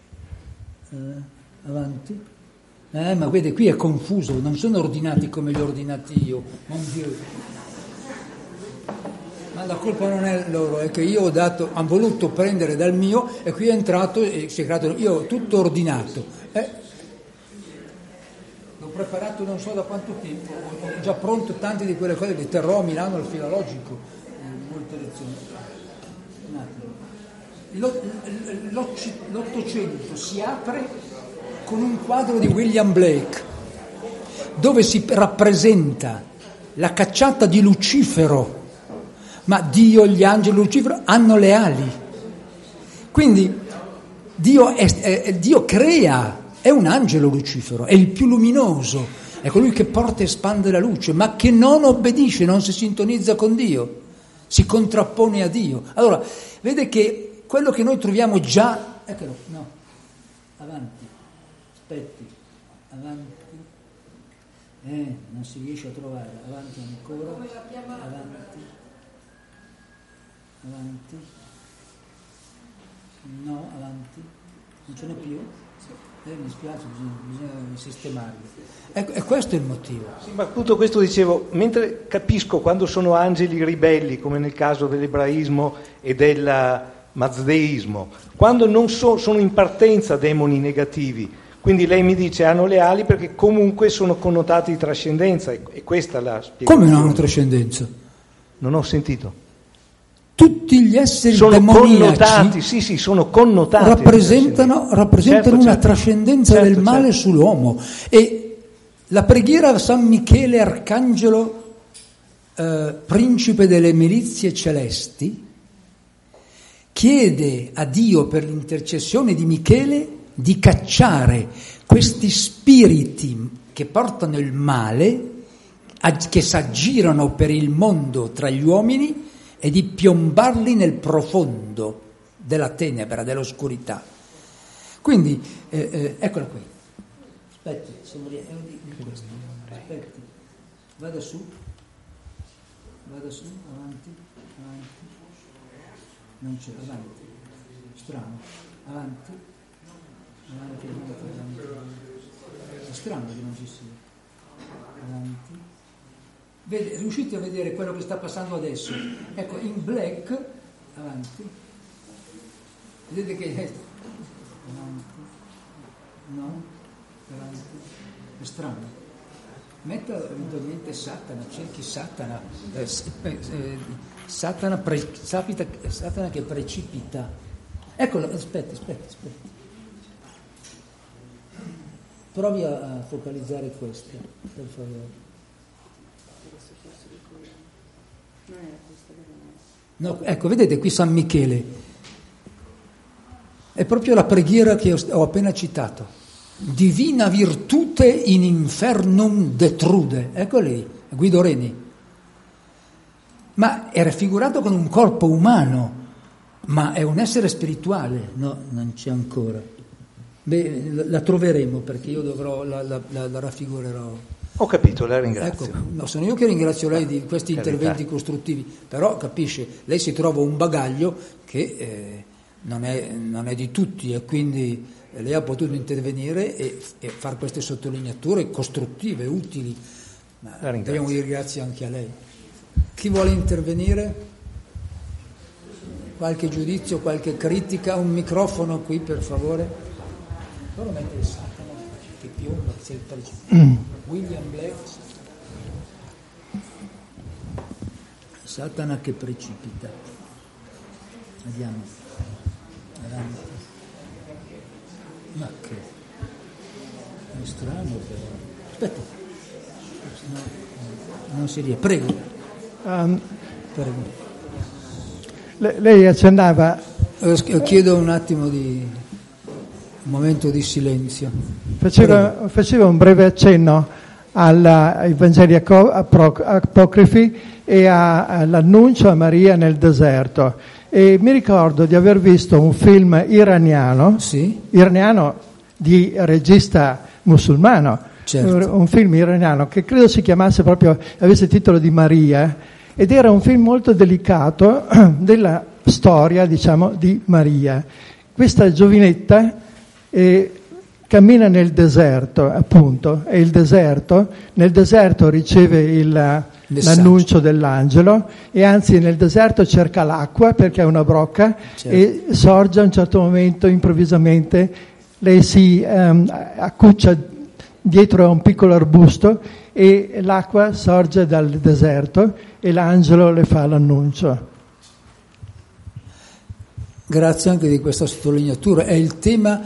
A: ma vede, qui è confuso, non sono ordinati come li ho ordinati io, mon Dieu. Ma la colpa non è loro, è che io ho voluto prendere dal mio e qui è entrato e si è creato, io ho tutto ordinato. L'ho preparato non so da quanto tempo, ho già pronto tante di quelle cose, le terrò a Milano al filologico, molte lezioni. Un attimo. L'Ottocento si apre con un quadro di William Blake, dove si rappresenta la cacciata di Lucifero, ma Dio, gli angeli, Lucifero hanno le ali. Quindi Dio crea, è un angelo Lucifero, è il più luminoso, è colui che porta e espande la luce, ma che non obbedisce, non si sintonizza con Dio, si contrappone a Dio. Allora, vede che quello che noi troviamo già, eccolo, no, avanti, aspetti, avanti, non si riesce a trovare, avanti ancora, avanti, no, avanti, non ce n'è più, mi spiace, bisogna sistemarli. Ecco, e questo è il motivo.
B: Sì, ma appunto questo dicevo, mentre capisco quando sono angeli ribelli, come nel caso dell'ebraismo e del mazdeismo, quando non sono in partenza demoni negativi, quindi lei mi dice hanno le ali perché comunque sono connotati di trascendenza, e questa la spiegazione.
A: Come non hanno trascendenza?
B: Non ho sentito.
A: Tutti gli esseri
B: sono
A: demoniaci
B: connotati, sì, sono connotati.
A: Rappresentano una trascendenza del male
B: certo.
A: sull'uomo. E la preghiera a San Michele Arcangelo, principe delle milizie celesti, chiede a Dio per l'intercessione di Michele di cacciare questi spiriti che portano il male, che s'aggirano per il mondo tra gli uomini, e di piombarli nel profondo della tenebra, dell'oscurità. Quindi, eccola qui. Aspetti, aspetti. Vada su, avanti. Non c'è, avanti. Strano, avanti. È strano che non ci sia. Avanti. Vede, riuscite a vedere quello che sta passando adesso? Ecco, in Black, avanti, vedete che avanti, no, avanti, è strano. Metta eventualmente Satana, cerchi Satana, Satana che precipita. Eccolo, aspetti. Provi a focalizzare questo, per favore. No, ecco, vedete qui San Michele, è proprio la preghiera che ho appena citato. Divina virtute in infernum detrude, ecco lì, Guido Reni. Ma è raffigurato con un corpo umano, ma è un essere spirituale. No, non c'è ancora. La troveremo perché io la raffigurerò.
B: Ho capito, la ringrazio.
A: Ecco, no, sono io che ringrazio lei di questi interventi costruttivi, però capisce, lei si trova un bagaglio che non è di tutti e quindi lei ha potuto intervenire e fare queste sottolineature costruttive, utili. Dobbiamo dire grazie anche a lei. Chi vuole intervenire? Qualche giudizio, qualche critica? Un microfono qui per favore. Loro mette il Satana che piomba, c'è il precipito. William Black. Satana che precipita. Vediamo. Ma che è strano però. Aspetta. No, non si riesce. Prego. Prego.
C: Lei accennava.
A: Chiedo un attimo di un momento di silenzio.
C: Faceva un breve accenno ai Vangeli apocrifi e all'annuncio a Maria nel deserto. E mi ricordo di aver visto un film iraniano di regista musulmano, certo. Un film iraniano che credo si chiamasse proprio, avesse il titolo di Maria, ed era un film molto delicato della storia, diciamo, di Maria. Questa giovinetta cammina nel deserto, appunto, e nel deserto riceve l'annuncio dell'angelo e anzi nel deserto cerca l'acqua perché è una brocca, certo. E sorge a un certo momento improvvisamente, lei si accuccia dietro a un piccolo arbusto e l'acqua sorge dal deserto e l'angelo le fa l'annuncio.
A: Grazie anche di questa sottolineatura. È il tema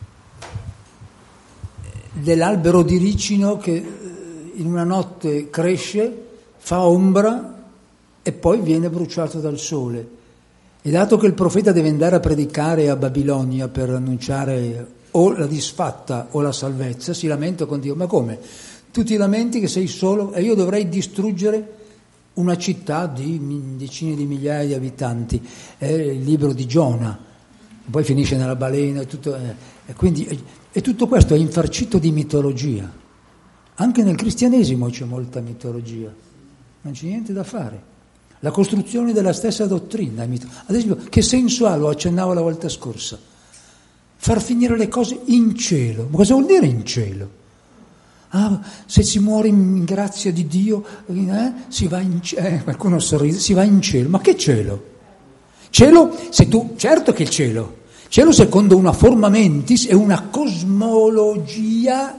A: dell'albero di ricino che in una notte cresce, fa ombra e poi viene bruciato dal sole. E dato che il profeta deve andare a predicare a Babilonia per annunciare o la disfatta o la salvezza, si lamenta con Dio. Ma come? Tu ti lamenti che sei solo e io dovrei distruggere una città di decine di migliaia di abitanti. È il libro di Giona, poi finisce nella balena e tutto. E tutto questo è infarcito di mitologia. Anche nel cristianesimo c'è molta mitologia, non c'è niente da fare. La costruzione della stessa dottrina. Ad esempio, che senso ha? Lo accennavo la volta scorsa. Far finire le cose in cielo. Ma cosa vuol dire in cielo? Se si muore in grazia di Dio, si va in cielo. Qualcuno sorride, si va in cielo. Ma che cielo? Cielo, certo che il cielo. Cielo secondo una forma mentis è una cosmologia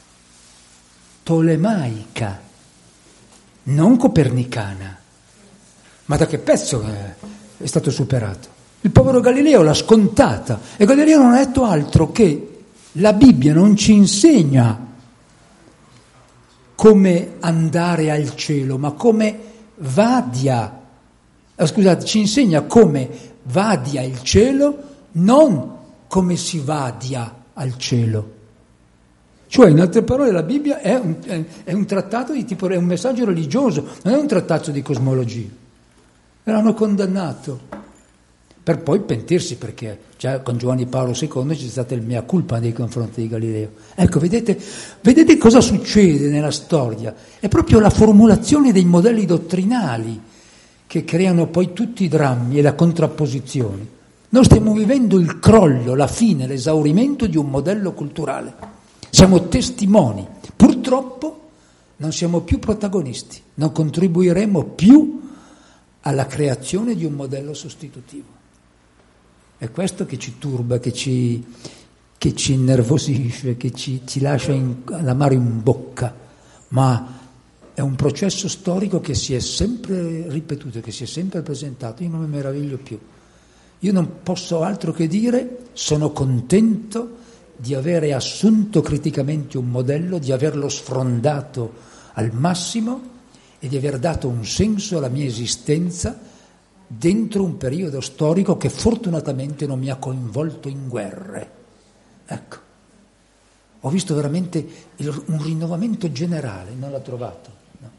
A: tolemaica, non copernicana. Ma da che pezzo è stato superato? Il povero Galileo l'ha scontata e Galileo non ha detto altro che la Bibbia non ci insegna come andare al cielo, ma come vadia. Scusate, ci insegna come vadia il cielo, non come si vadia al cielo. Cioè, in altre parole, la Bibbia è un trattato di tipo, è un messaggio religioso, non è un trattato di cosmologia. E l'hanno condannato per poi pentirsi, perché già con Giovanni Paolo II c'è stata il mea culpa nei confronti di Galileo. Ecco, vedete cosa succede nella storia? È proprio la formulazione dei modelli dottrinali che creano poi tutti i drammi e la contrapposizione. Noi stiamo vivendo il crollo, la fine, l'esaurimento di un modello culturale. Siamo testimoni. Purtroppo non siamo più protagonisti, non contribuiremo più alla creazione di un modello sostitutivo. È questo che ci turba, che ci innervosisce, che ci lascia l'amaro in bocca, ma è un processo storico che si è sempre ripetuto, che si è sempre presentato. Io non mi meraviglio più. Io non posso altro che dire, sono contento di avere assunto criticamente un modello, di averlo sfrondato al massimo e di aver dato un senso alla mia esistenza dentro un periodo storico che fortunatamente non mi ha coinvolto in guerre. Ecco, ho visto veramente un rinnovamento generale, non l'ha trovato? No.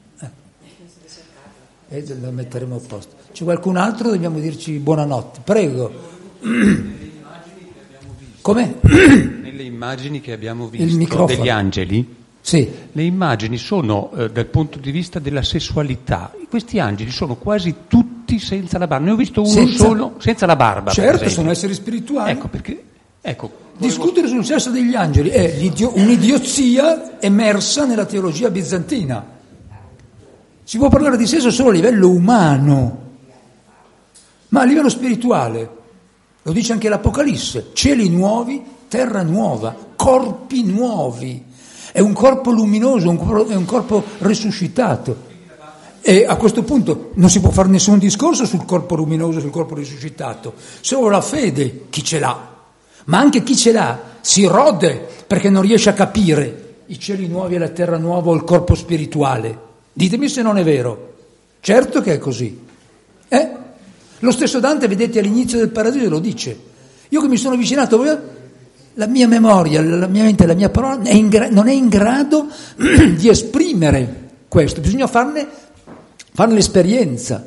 A: E lo metteremo a posto. C'è qualcun altro? Dobbiamo dirci buonanotte. Prego.
D: Nelle immagini che abbiamo visto.
A: Come?
D: Nelle immagini che abbiamo
A: Il
D: visto
A: microfono.
D: degli angeli,
A: Sì,
D: le immagini sono dal punto di vista della sessualità. Questi angeli sono quasi tutti senza la barba. Ne ho visto uno solo senza la barba. per
A: certo,
D: esempio.
A: sono esseri spirituali.
D: Ecco perché. Ecco,
A: Discutere sul sesso degli angeli è un'idiozia emersa nella teologia bizantina. Si può parlare di sesso solo a livello umano, ma a livello spirituale, lo dice anche l'Apocalisse, cieli nuovi, terra nuova, corpi nuovi. È un corpo luminoso, è un corpo risuscitato. E a questo punto non si può fare nessun discorso sul corpo luminoso, sul corpo risuscitato. Solo la fede, chi ce l'ha. Ma anche chi ce l'ha si rode perché non riesce a capire i cieli nuovi e la terra nuova o il corpo spirituale. Ditemi se non è vero. Certo che è così. Lo stesso Dante, vedete, all'inizio del Paradiso lo dice. Io che mi sono avvicinato, la mia memoria, la mia mente, la mia parola non è in grado di esprimere questo. Bisogna farne l'esperienza.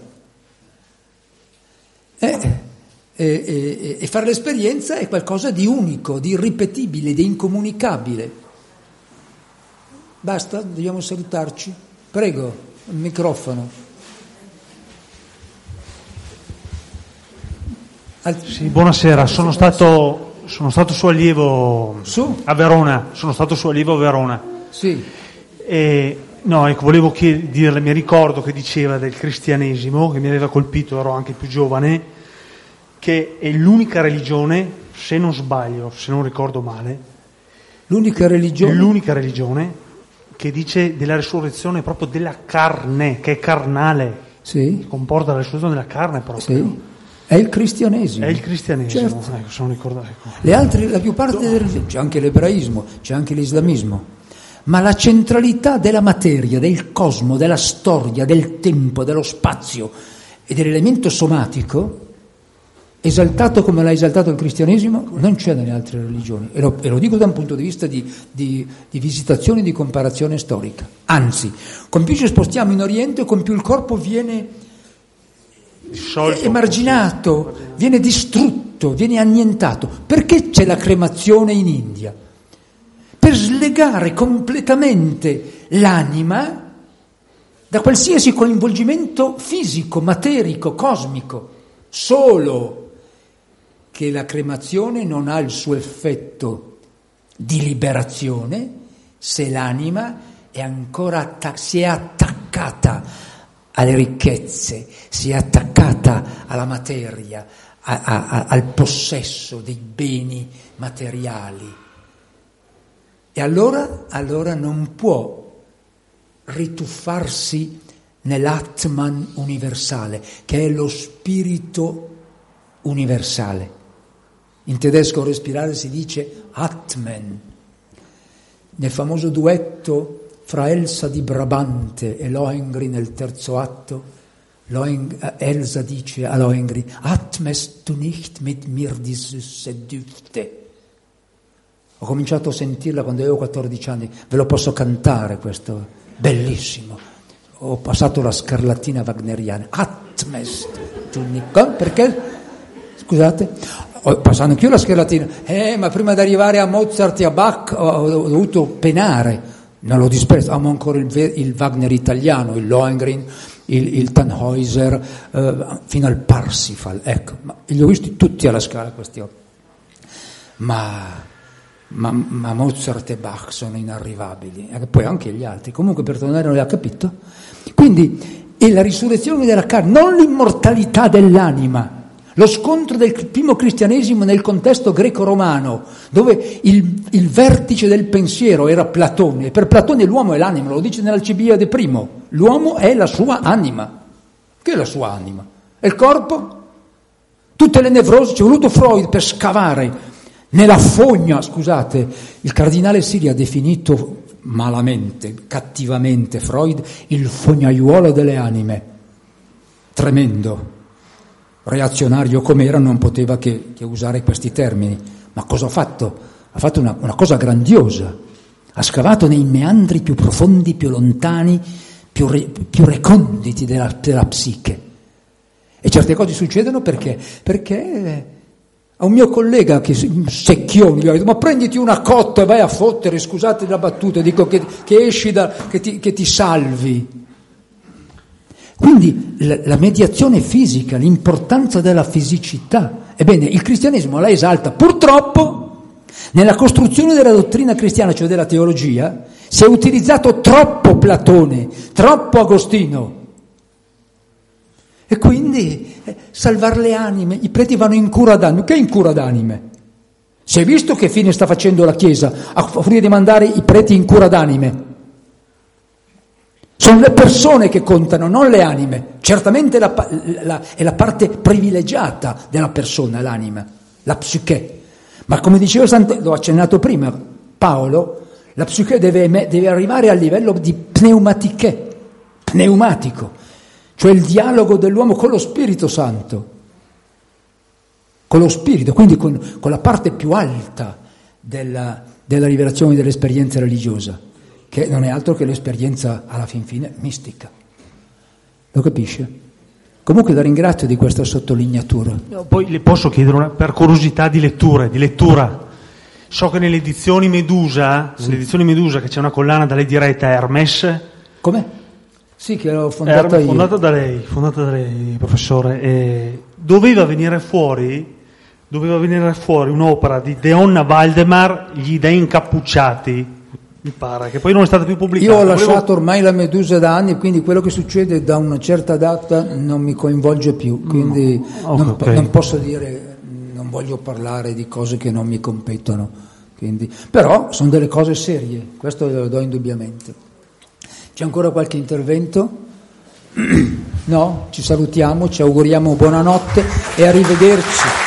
A: E fare l'esperienza è qualcosa di unico, di irripetibile, di incomunicabile. Basta? Dobbiamo salutarci? Prego, il microfono.
E: Sì, buonasera, sono stato suo allievo a Verona,
A: Sì.
E: No, ecco, volevo dirle, mi ricordo che diceva del cristianesimo, che mi aveva colpito, ero anche più giovane, che è l'unica religione, se non sbaglio, se non ricordo male,
A: L'unica religione
E: che dice della risurrezione proprio della carne, che è carnale,
A: sì,
E: comporta la risurrezione della carne proprio.
A: sì, è il cristianesimo.
E: È il cristianesimo,
A: Certo.
E: ecco, sono ricordato. Ecco.
A: Le altre, la più parte delle religioni, c'è anche l'ebraismo, c'è anche l'islamismo, ma la centralità della materia, del cosmo, della storia, del tempo, dello spazio e dell'elemento somatico, esaltato come l'ha esaltato il cristianesimo, non c'è nelle altre religioni. E lo dico da un punto di vista di visitazione e di comparazione storica. Anzi, con più ci spostiamo in Oriente, con più il corpo viene emarginato, viene distrutto, viene annientato. Perché c'è la cremazione in India? Per slegare completamente l'anima da qualsiasi coinvolgimento fisico, materico, cosmico. Solo che la cremazione non ha il suo effetto di liberazione se l'anima è ancora si è attaccata alle ricchezze, si è attaccata alla materia, al possesso dei beni materiali. E allora non può rituffarsi nell'Atman universale, che è lo spirito universale. In tedesco respirare si dice Atmen. Nel famoso duetto fra Elsa di Brabante e Lohengrin nel terzo atto, Elsa dice a Lohengrin: Atmest du nicht mit mir die süße Düfte? Ho cominciato a sentirla quando avevo 14 anni, ve lo posso cantare questo, bellissimo. Ho passato la scarlattina wagneriana. Atmest du nicht, perché? Scusate? Passando anch'io la scherlatina, ma prima di arrivare a Mozart e a Bach ho dovuto penare, non lo disprezzo, amo ancora il Wagner italiano, il Lohengrin, il Tannhäuser, fino al Parsifal, ecco, ma li ho visti tutti alla Scala questi occhi. Ma Mozart e Bach sono inarrivabili, e poi anche gli altri, comunque per tornare non li ha capito? Quindi è la risurrezione della carne, non l'immortalità dell'anima. Lo scontro del primo cristianesimo nel contesto greco-romano, dove il vertice del pensiero era Platone, e per Platone l'uomo è l'anima, lo dice nell'Alcibiade I, l'uomo è la sua anima. Che è la sua anima? È il corpo? Tutte le nevrosi, ci è voluto Freud per scavare nella fogna, scusate, il cardinale Siri ha definito malamente, cattivamente Freud, il fognaiuolo delle anime. Tremendo. Reazionario com'era non poteva che usare questi termini, ma cosa ha fatto? Ha fatto una cosa grandiosa, ha scavato nei meandri più profondi, più lontani, più reconditi della psiche. E certe cose succedono perché A un mio collega che secchione gli ho detto: ma prenditi una cotta e vai a fottere, scusate la battuta, dico che esci che ti salvi. Quindi la mediazione fisica, l'importanza della fisicità, ebbene il cristianesimo la esalta. Purtroppo nella costruzione della dottrina cristiana, cioè della teologia, si è utilizzato troppo Platone, troppo Agostino. E quindi salvare le anime, i preti vanno in cura d'anime. Che in cura d'anime? Si è visto che fine sta facendo la Chiesa a furia di mandare i preti in cura d'anime? Sono le persone che contano, non le anime. Certamente è la parte privilegiata della persona, l'anima, la psiche. Ma come diceva l'ho accennato prima, Paolo, la psiche deve arrivare al livello di pneumatico, cioè il dialogo dell'uomo con lo Spirito Santo, con lo Spirito, quindi con la parte più alta della rivelazione dell'esperienza religiosa, che non è altro che l'esperienza alla fin fine mistica. Lo capisce? Comunque la ringrazio di questa sottolineatura.
E: Poi le posso chiedere per curiosità di lettura. So che nelle edizioni Medusa, che c'è una collana da lei diretta a Hermes.
A: Come? Sì, che l'ho fondata io.
E: Fondata da lei, professore. Doveva venire fuori un'opera di Deonna Waldemar, Gli Dei Incappucciati, mi pare, che poi non è stata più pubblicata.
A: Io ho lasciato ormai la Medusa da anni, quindi quello che succede da una certa data non mi coinvolge più, quindi non posso dire, non voglio parlare di cose che non mi competono, quindi, però sono delle cose serie, questo lo do indubbiamente. C'è ancora qualche intervento? No? Ci salutiamo, ci auguriamo buonanotte e arrivederci.